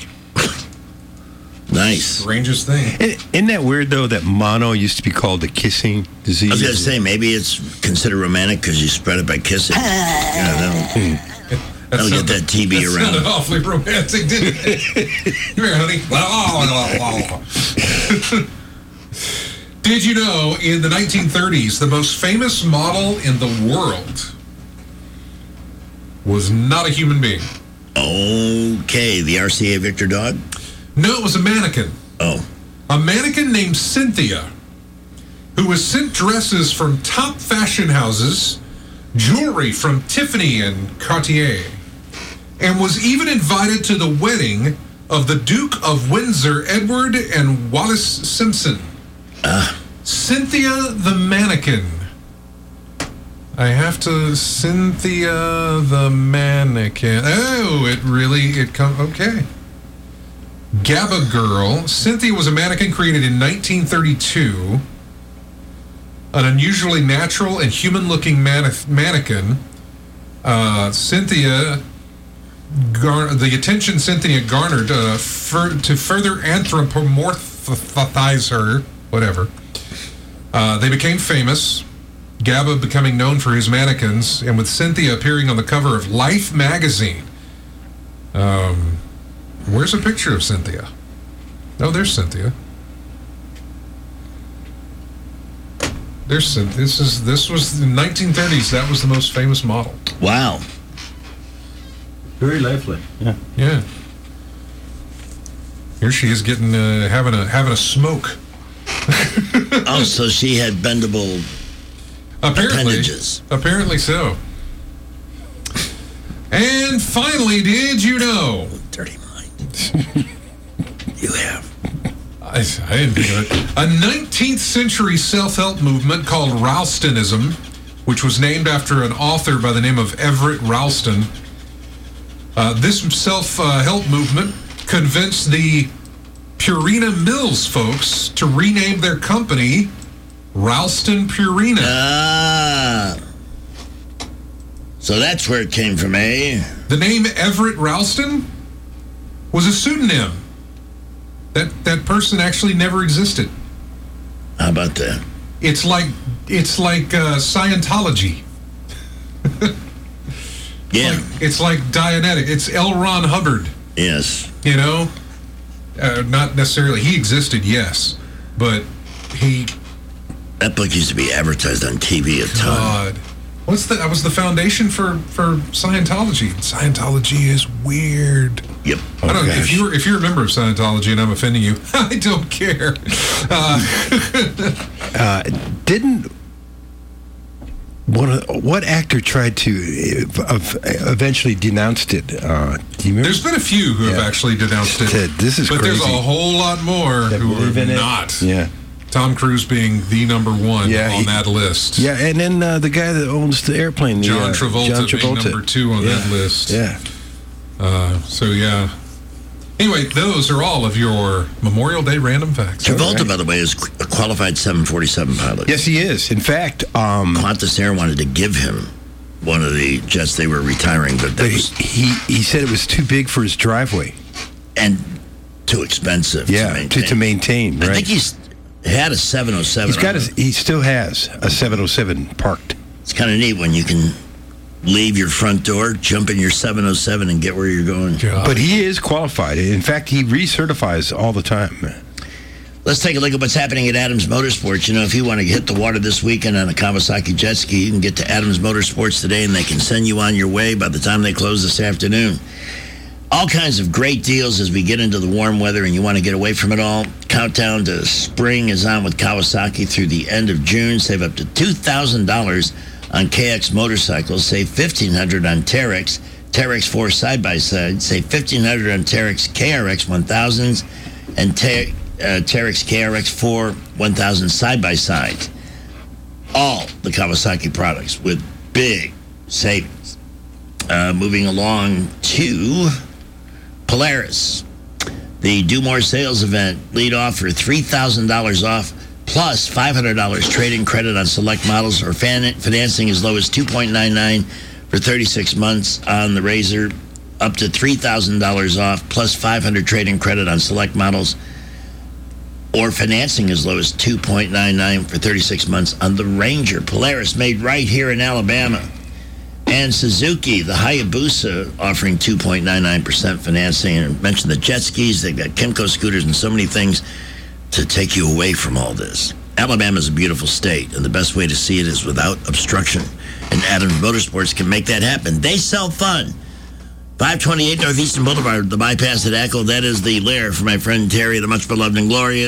Nice. Strangest thing. And isn't that weird though that mono used to be called the kissing disease? I was going to say, maybe it's considered romantic because you spread it by kissing. Yeah, that'll, that'll get that T B That around. sounded awfully romantic, didn't it? Come here, honey. Did you know in the nineteen thirties, the most famous model in the world was not a human being? Okay, the R C A Victor dog? No, it was a mannequin. Oh. A mannequin named Cynthia, who was sent dresses from top fashion houses, jewelry from Tiffany and Cartier, and was even invited to the wedding of the Duke of Windsor, Edward and Wallace Simpson. Ah. Cynthia the mannequin. I have to Cynthia the mannequin. Oh, it really it come okay. Gabba Girl. Cynthia was a mannequin created in nineteen thirty-two. An unusually natural and human-looking man- mannequin. Uh, Cynthia, gar- the attention Cynthia garnered uh, for, to further anthropomorphize her, whatever. Uh, they became famous. Gabba becoming known for his mannequins, and with Cynthia appearing on the cover of Life magazine. Um, where's a picture of Cynthia? Oh, there's Cynthia. There's Cynthia. This is this was the nineteen thirties. That was the most famous model. Wow. Very lively. Yeah. Yeah. Here she is getting uh, having a having a smoke. Oh, so she had bendable Apparently, appendages. apparently so. And finally, did you know? Dirty mind. You have. I, I didn't think of it. A nineteenth century self-help movement called Ralstonism, which was named after an author by the name of Everett Ralston. Uh, this self-help movement convinced the Purina Mills folks to rename their company Ralston Purina. Ah. So that's where it came from, eh? The name Everett Ralston was a pseudonym. That that person actually never existed. How about that? It's like it's like uh, Scientology. Yeah. Like, it's like Dianetic. It's L. Ron Hubbard. Yes. You know? Uh, not necessarily. He existed, yes. But he... That book used to be advertised on T V a ton. God. What's the... That was the foundation for, for Scientology. Scientology is weird. Yep. I don't Oh, know. If you're, if you're a member of Scientology and I'm offending you, I don't care. Uh, uh, didn't... One of, what actor tried to uh, eventually denounced it? Uh, do you remember? There's been a few who have Yeah. actually denounced it. Said, "This is but crazy." there's a whole lot more That who believe are in it. not. Yeah. Tom Cruise being the number one Yeah, on he- that list. Yeah, and then uh, the guy that owns the airplane, the, John uh, Travolta, John being Travolta. number two on Yeah. that list. Yeah. Uh, so, yeah. Anyway, those are all of your Memorial Day random facts. Travolta, by the way, is a qualified seven forty-seven pilot. Yes, he is. In fact, um, Qantas Air wanted to give him one of the jets they were retiring, but that but was he he said it was too big for his driveway. and too expensive Yeah, to to, maintain. to maintain. I Right. think he's had a seven oh seven. He's got on his, it. he still has a seven oh seven parked. It's kind of neat when you can leave your front door, jump in your seven oh seven, and get where you're going. But he is qualified. In fact, he recertifies all the time. Let's take a look at what's happening at Adams Motorsports. You know, if you want to hit the water this weekend on a Kawasaki jet ski, you can get to Adams Motorsports today, and they can send you on your way by the time they close this afternoon. All kinds of great deals as we get into the warm weather and you want to get away from it all. Countdown to spring is on with Kawasaki through the end of June. Save up to two thousand dollars on K X motorcycles. Save fifteen hundred dollars on Terex. Terex four side-by-side. Save fifteen hundred dollars on Terex K R X one thousands and Te- uh, Terex K R X four one thousand side-by-sides. All the Kawasaki products with big savings. Uh, moving along to Polaris. The Do More Sales event lead off for three thousand dollars off plus five hundred dollars trade-in credit on select models or fan- financing as low as two point nine nine for thirty-six months on the Razor, up to three thousand dollars off plus five hundred dollars trade-in credit on select models or financing as low as two point nine nine for thirty-six months on the Ranger. Polaris, made right here in Alabama. And Suzuki, the Hayabusa, offering two point nine nine percent financing. And I mentioned the jet skis. They've got Kymco scooters and so many things to take you away from all this. Alabama's a beautiful state, and the best way to see it is without obstruction. And Adams Motorsports can make that happen. They sell fun. five twenty-eight Northeastern Boulevard, the bypass at Echo. That is the lair for my friend Terry, the much beloved and glorious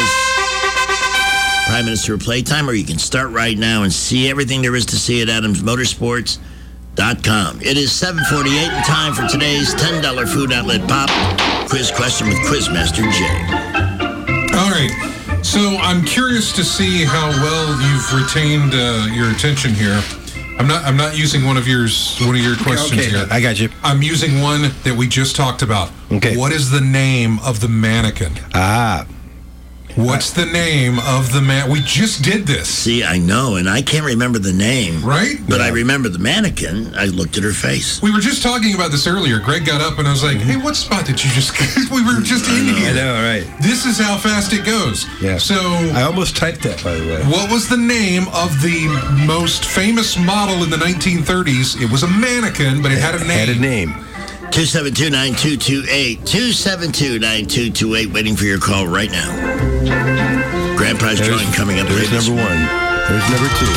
Prime Minister of Playtime, or you can start right now and see everything there is to see at Adams Motorsports. Dot com. It is seven forty-eight and time for today's ten dollar Food Outlet Pop Quiz Question with Quizmaster Jay. All right. So I'm curious to see how well you've retained uh, your attention here. I'm not. I'm not using one of yours. One of your questions Okay, here. I got you. I'm using one that we just talked about. Okay. What is the name of the mannequin? Ah. What's the name of the man? We just did this. See, I know, and I can't remember the name. Right? But I remember the mannequin. I looked at her face. We were just talking about this earlier. Greg got up and I was like, hey, what spot did you just... we were just in here. I know, right. This is how fast it goes. Yeah. So... I almost typed that, by the way. What was the name of the most famous model in the nineteen thirties? It was a mannequin, but it had a name. Had a name. two seven two, nine two two eight. two seven two, nine two two eight. Waiting for your call right now. Grand prize There's, drawing coming up. There's later. number one. There's number two.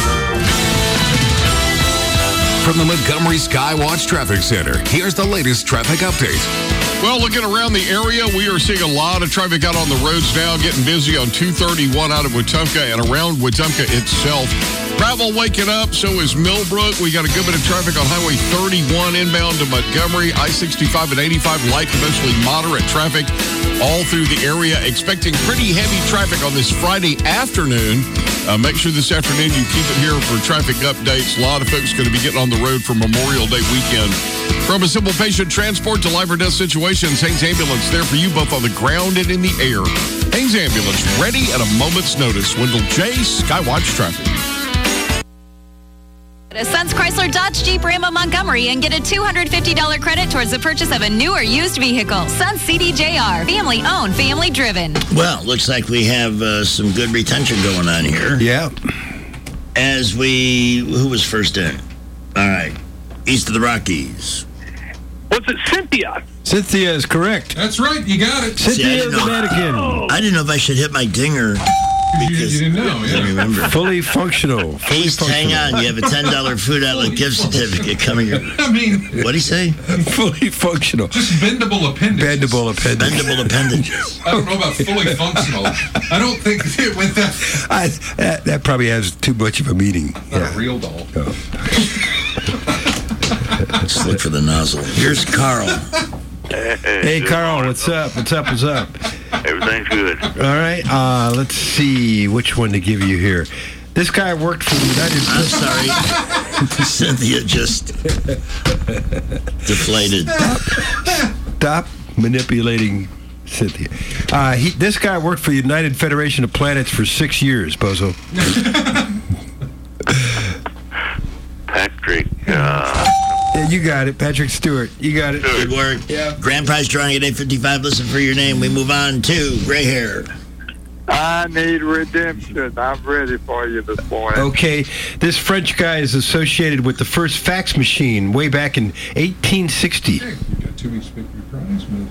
From the Montgomery Skywatch Traffic Center, here's the latest traffic update. Well, looking around the area, we are seeing a lot of traffic out on the roads now, getting busy on two thirty-one out of Wetumpka and around Wetumpka itself. Travel waking up, so is Millbrook. We got a good bit of traffic on Highway thirty-one inbound to Montgomery, I sixty-five and eighty-five, light to mostly moderate traffic all through the area. Expecting pretty heavy traffic on this Friday afternoon. Uh, make sure this afternoon you keep it here for traffic updates. A lot of folks going to be getting on the road for Memorial Day weekend. From a simple patient transport to life or death situations, Haynes Ambulance there for you both on the ground and in the air. Haynes Ambulance, ready at a moment's notice. Wendell J, Skywatch Traffic. At Sons Chrysler Dodge Jeep Ram of Montgomery and get a two hundred fifty dollars credit towards the purchase of a new or used vehicle. Sons C D J R, family owned, family driven. Well, looks like we have uh, some good retention going on here. Yeah. As we, who was first in? All right, east of the Rockies. Was it Cynthia? Cynthia is correct. That's right. You got it. Cynthia See, I didn't the know- Vatican. I didn't know if I should hit my dinger. Because you didn't know, I yeah. remember. Fully functional. Fully East, functional. hang on. You have a ten dollars food outlet gift certificate coming your... I mean, What'd he say? Fully functional. just bendable appendages. Bendable appendage. Bendable appendages. I don't know about fully functional. I don't think it went that. I, that, that probably has too much of a meaning. Not Yeah. a real doll. Let's look for the nozzle. Here's Carl. Hey, Carl, what's up? What's up? What's up? Everything's good. All right. Uh, let's see which one to give you here. This guy worked for the United I'm sorry. Cynthia just deflated. Stop manipulating Cynthia. Uh, he, this guy worked for the United Federation of Planets for six years, Bozo. Patrick, uh, Yeah, you got it, Patrick Stewart. You got it. Good work. Yeah. Grand prize drawing at eight fifty-five. Listen for your name. We move on to gray hair. I need redemption. I'm ready for you this morning. Okay, this French guy is associated with the first fax machine way back in eighteen sixty. Hey, you got two weeks to pick your prize from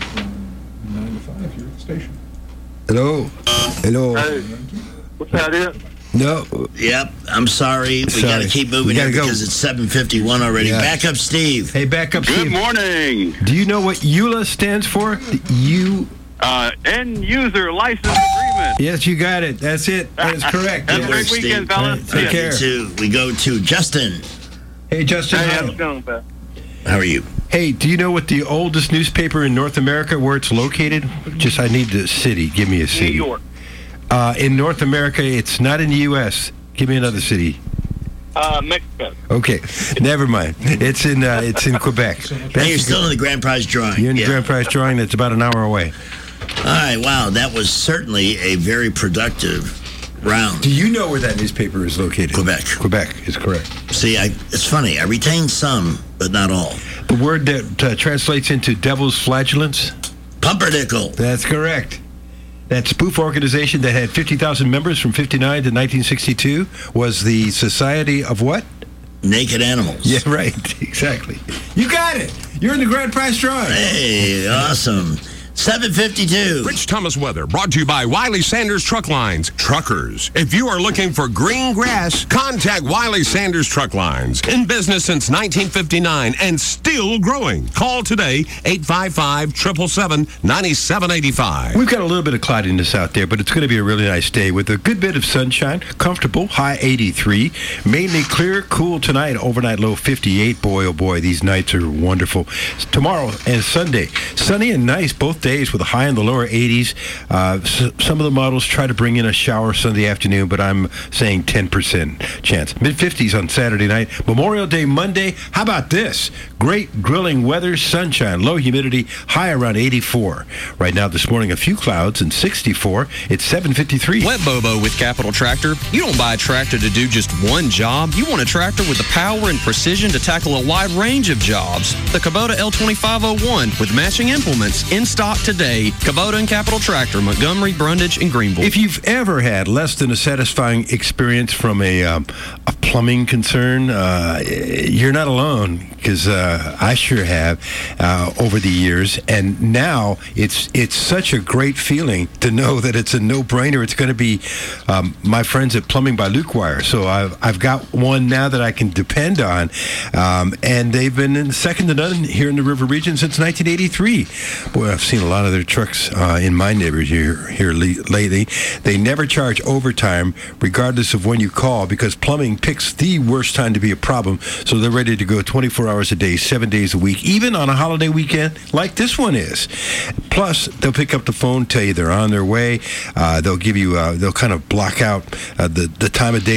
nine to five here at the station. Hello? Hello? Hey, what's that it? No. Yep. I'm sorry. We Sorry. got to keep moving We here gotta go. because it's seven fifty-one already. Yeah. Back up, Steve. Hey, back up, Good Steve. morning. Do you know what E U L A stands for? The U. Uh, end user license agreement. Yes, you got it. That's it. That is correct. Have a Yes. great Steve. weekend, fellas. All right, take care. To, we go to Justin. Hey, Justin. Hey, hi. how's it going, pal? How are you? Hey, do you know what the oldest newspaper in North America, where it's located? Just, I need the city. Give me a city. New York. Uh, in North America, it's not in the U S Give me another city. Uh, Mexico. Okay, never mind. It's in uh, it's in Quebec. Hey, you're still in the grand prize drawing. You're in the Yeah. grand prize drawing. That's about an hour away. All right. Wow. That was certainly a very productive round. Do you know where that newspaper is located? Quebec. Quebec is correct. See, I, it's funny. I retained some, but not all. The word that uh, translates into devil's flagellants? Pumpernickel. That's correct. That spoof organization that had fifty thousand members from fifty-nine to nineteen sixty-two was the Society of what? Naked animals. Yeah, right. Exactly. You got it. You're in the grand prize drawing. Hey, awesome. seven fifty-two. Rich Thomas weather brought to you by Wiley Sanders Truck Lines. Truckers, if you are looking for green grass, contact Wiley Sanders Truck Lines. In business since nineteen fifty-nine and still growing. Call today, eight five five, seven seven seven, nine seven eight five. We've got a little bit of cloudiness out there, but it's going to be a really nice day with a good bit of sunshine, comfortable, high eighty-three. Mainly clear, cool tonight, overnight low fifty-eight. Boy, oh boy, these nights are wonderful. Tomorrow and Sunday, sunny and nice both days with a high in the lower eighties. Uh, s- some of the models try to bring in a shower Sunday afternoon, but I'm saying ten percent chance. mid fifties on Saturday night. Memorial Day Monday. How about this? Great grilling weather, sunshine, low humidity, high around eighty-four. Right now this morning, a few clouds and sixty-four. It's seven fifty-three. Let Bobo with Capital Tractor. You don't buy a tractor to do just one job. You want a tractor with the power and precision to tackle a wide range of jobs. The Kubota L twenty-five oh one with matching implements in stock today. Kubota and Capital Tractor, Montgomery, Brundage, and Greenville. If you've ever had less than a satisfying experience from a, um, a plumbing concern, uh, you're not alone, because uh, I sure have uh, over the years. And now it's it's such a great feeling to know that it's a no-brainer. It's going to be um, my friends at Plumbing by Luke Wire. So I've, I've got one now that I can depend on. Um, and they've been in second to none here in the River Region since nineteen eighty-three. Boy, I've seen a lot of their trucks uh, in my neighborhood here, here le- lately. They never charge overtime, regardless of when you call, because plumbing picks the worst time to be a problem. So they're ready to go twenty-four hours a day, seven days a week, even on a holiday weekend like this one is. Plus, they'll pick up the phone, tell you they're on their way. Uh, they'll give you, uh, they'll kind of block out uh, the, the time of day to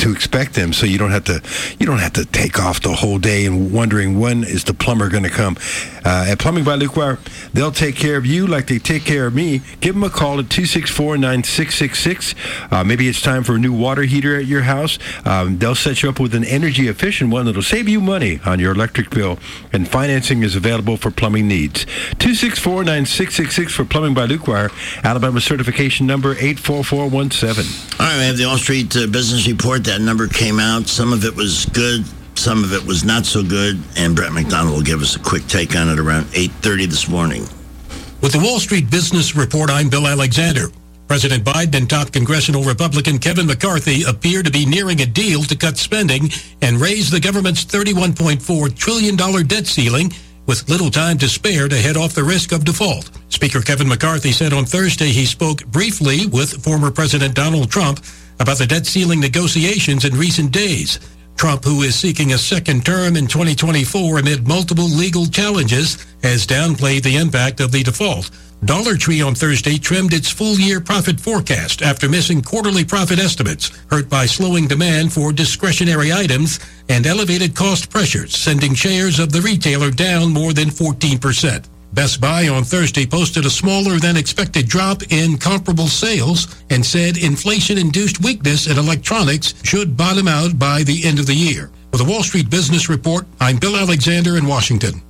to expect them, so you don't have to you don't have to take off the whole day and wondering when is the plumber going to come. Uh, at Plumbing by Luke Wire, they'll take care of you like they take care of me. Give them a call at two six four, nine six six six. Uh, maybe it's time for a new water heater at your house. Um, they'll set you up with an energy-efficient one that'll save you money on your electric bill, and financing is available for plumbing needs. two six four, nine six six six for Plumbing by Luke Wire. Alabama certification number eight four four one seven. All right, we have the Wall Street uh, Business Report. That number came out. Some of it was good. Some of it was not so good. And Brett McDonald will give us a quick take on it around eight thirty this morning. With the Wall Street Business Report, I'm Bill Alexander. President Biden and top congressional Republican Kevin McCarthy appear to be nearing a deal to cut spending and raise the government's thirty-one point four trillion dollars debt ceiling, with little time to spare to head off the risk of default. Speaker Kevin McCarthy said on Thursday he spoke briefly with former President Donald Trump about the debt ceiling negotiations in recent days. Trump, who is seeking a second term in twenty twenty-four amid multiple legal challenges, has downplayed the impact of the default. Dollar Tree on Thursday trimmed its full-year profit forecast after missing quarterly profit estimates, hurt by slowing demand for discretionary items and elevated cost pressures, sending shares of the retailer down more than fourteen percent. Best Buy on Thursday posted a smaller than expected drop in comparable sales and said inflation-induced weakness in electronics should bottom out by the end of the year. With the Wall Street Business Report, I'm Bill Alexander in Washington.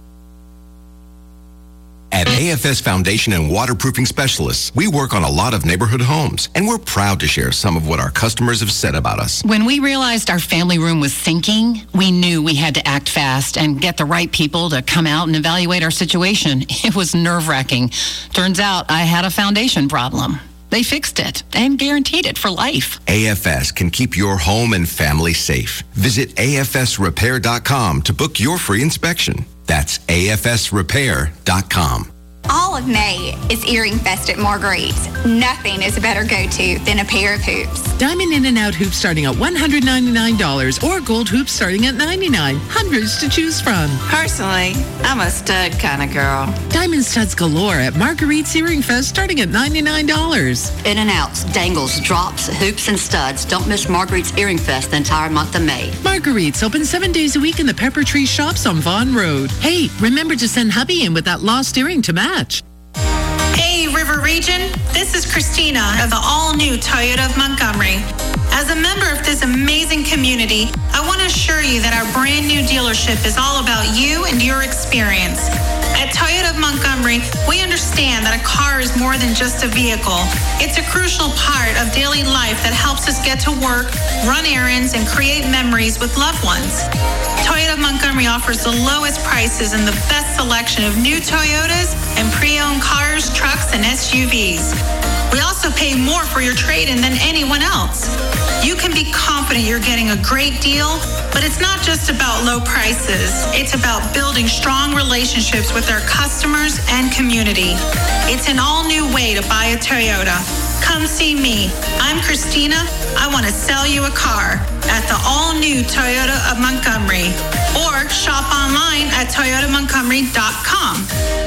At A F S Foundation and Waterproofing Specialists, we work on a lot of neighborhood homes, and we're proud to share some of what our customers have said about us. When we realized our family room was sinking, we knew we had to act fast and get the right people to come out and evaluate our situation. It was nerve-wracking. Turns out I had a foundation problem. They fixed it and guaranteed it for life. A F S can keep your home and family safe. Visit A F S repair dot com to book your free inspection. That's A F S repair dot com. All of May is earring fest at Marguerite's. Nothing is a better go-to than a pair of hoops. Diamond In and Out hoops starting at one hundred ninety-nine dollars or gold hoops starting at ninety-nine dollars. Hundreds to choose from. Personally, I'm a stud kind of girl. Diamond studs galore at Marguerite's Earring Fest starting at ninety-nine dollars. In and Outs, dangles, drops, hoops, and studs. Don't miss Marguerite's Earring Fest the entire month of May. Marguerite's open seven days a week in the Pepper Tree Shops on Vaughan Road. Hey, remember to send hubby in with that lost earring to match. Hey, River Region, this is Christina of the all-new Toyota of Montgomery. As a member of this amazing community, I want to assure you that our brand new dealership is all about you and your experience. At Toyota of Montgomery, we understand that a car is more than just a vehicle. It's a crucial part of daily life that helps us get to work, run errands, and create memories with loved ones. Toyota of Montgomery offers the lowest prices and the best selection of new Toyotas and pre-owned cars, trucks, and S U Vs. We also pay more for your trade-in than anyone else. You can be confident you're getting a great deal, but it's not just about low prices. It's about building strong relationships with our customers and community. It's an all-new way to buy a Toyota. Come see me. I'm Christina. I want to sell you a car at the all-new Toyota of Montgomery, or shop online at toyota montgomery dot com.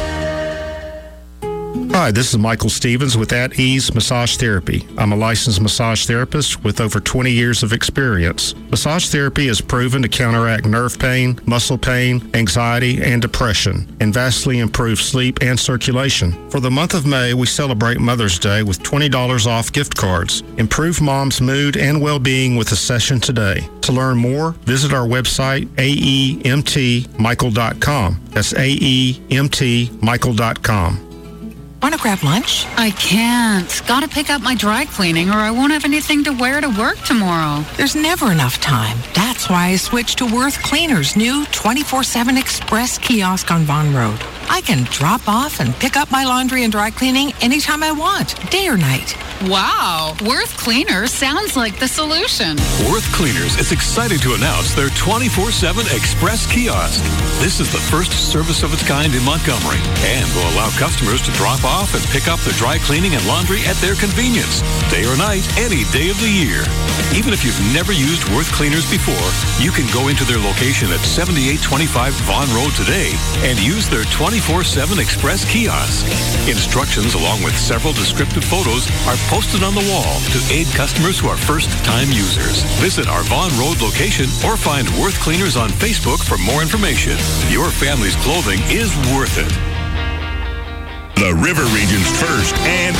Hi, this is Michael Stevens with At Ease Massage Therapy. I'm a licensed massage therapist with over twenty years of experience. Massage therapy is proven to counteract nerve pain, muscle pain, anxiety, and depression, and vastly improve sleep and circulation. For the month of May, we celebrate Mother's Day with twenty dollars off gift cards. Improve mom's mood and well-being with a session today. To learn more, visit our website, A E M T michael dot com. That's A E M T michael dot com. Want to grab lunch? I can't. Gotta pick up my dry cleaning or I won't have anything to wear to work tomorrow. There's never enough time. That's why I switched to Worth Cleaner's new twenty-four seven Express kiosk on Vaughan Road. I can drop off and pick up my laundry and dry cleaning anytime I want, day or night. Wow, Worth Cleaners sounds like the solution. Worth Cleaners is excited to announce their twenty-four seven Express kiosk. This is the first service of its kind in Montgomery and will allow customers to drop off and pick up their dry cleaning and laundry at their convenience, day or night, any day of the year. Even if you've never used Worth Cleaners before, you can go into their location at seventy-eight twenty-five Vaughan Road today and use their twenty-four seven Express kiosk. Instructions along with several descriptive photos are posted on the wall to aid customers who are first-time users. Visit our Vaughn Road location or find Worth Cleaners on Facebook for more information. Your family's clothing is worth it. The River Region's first and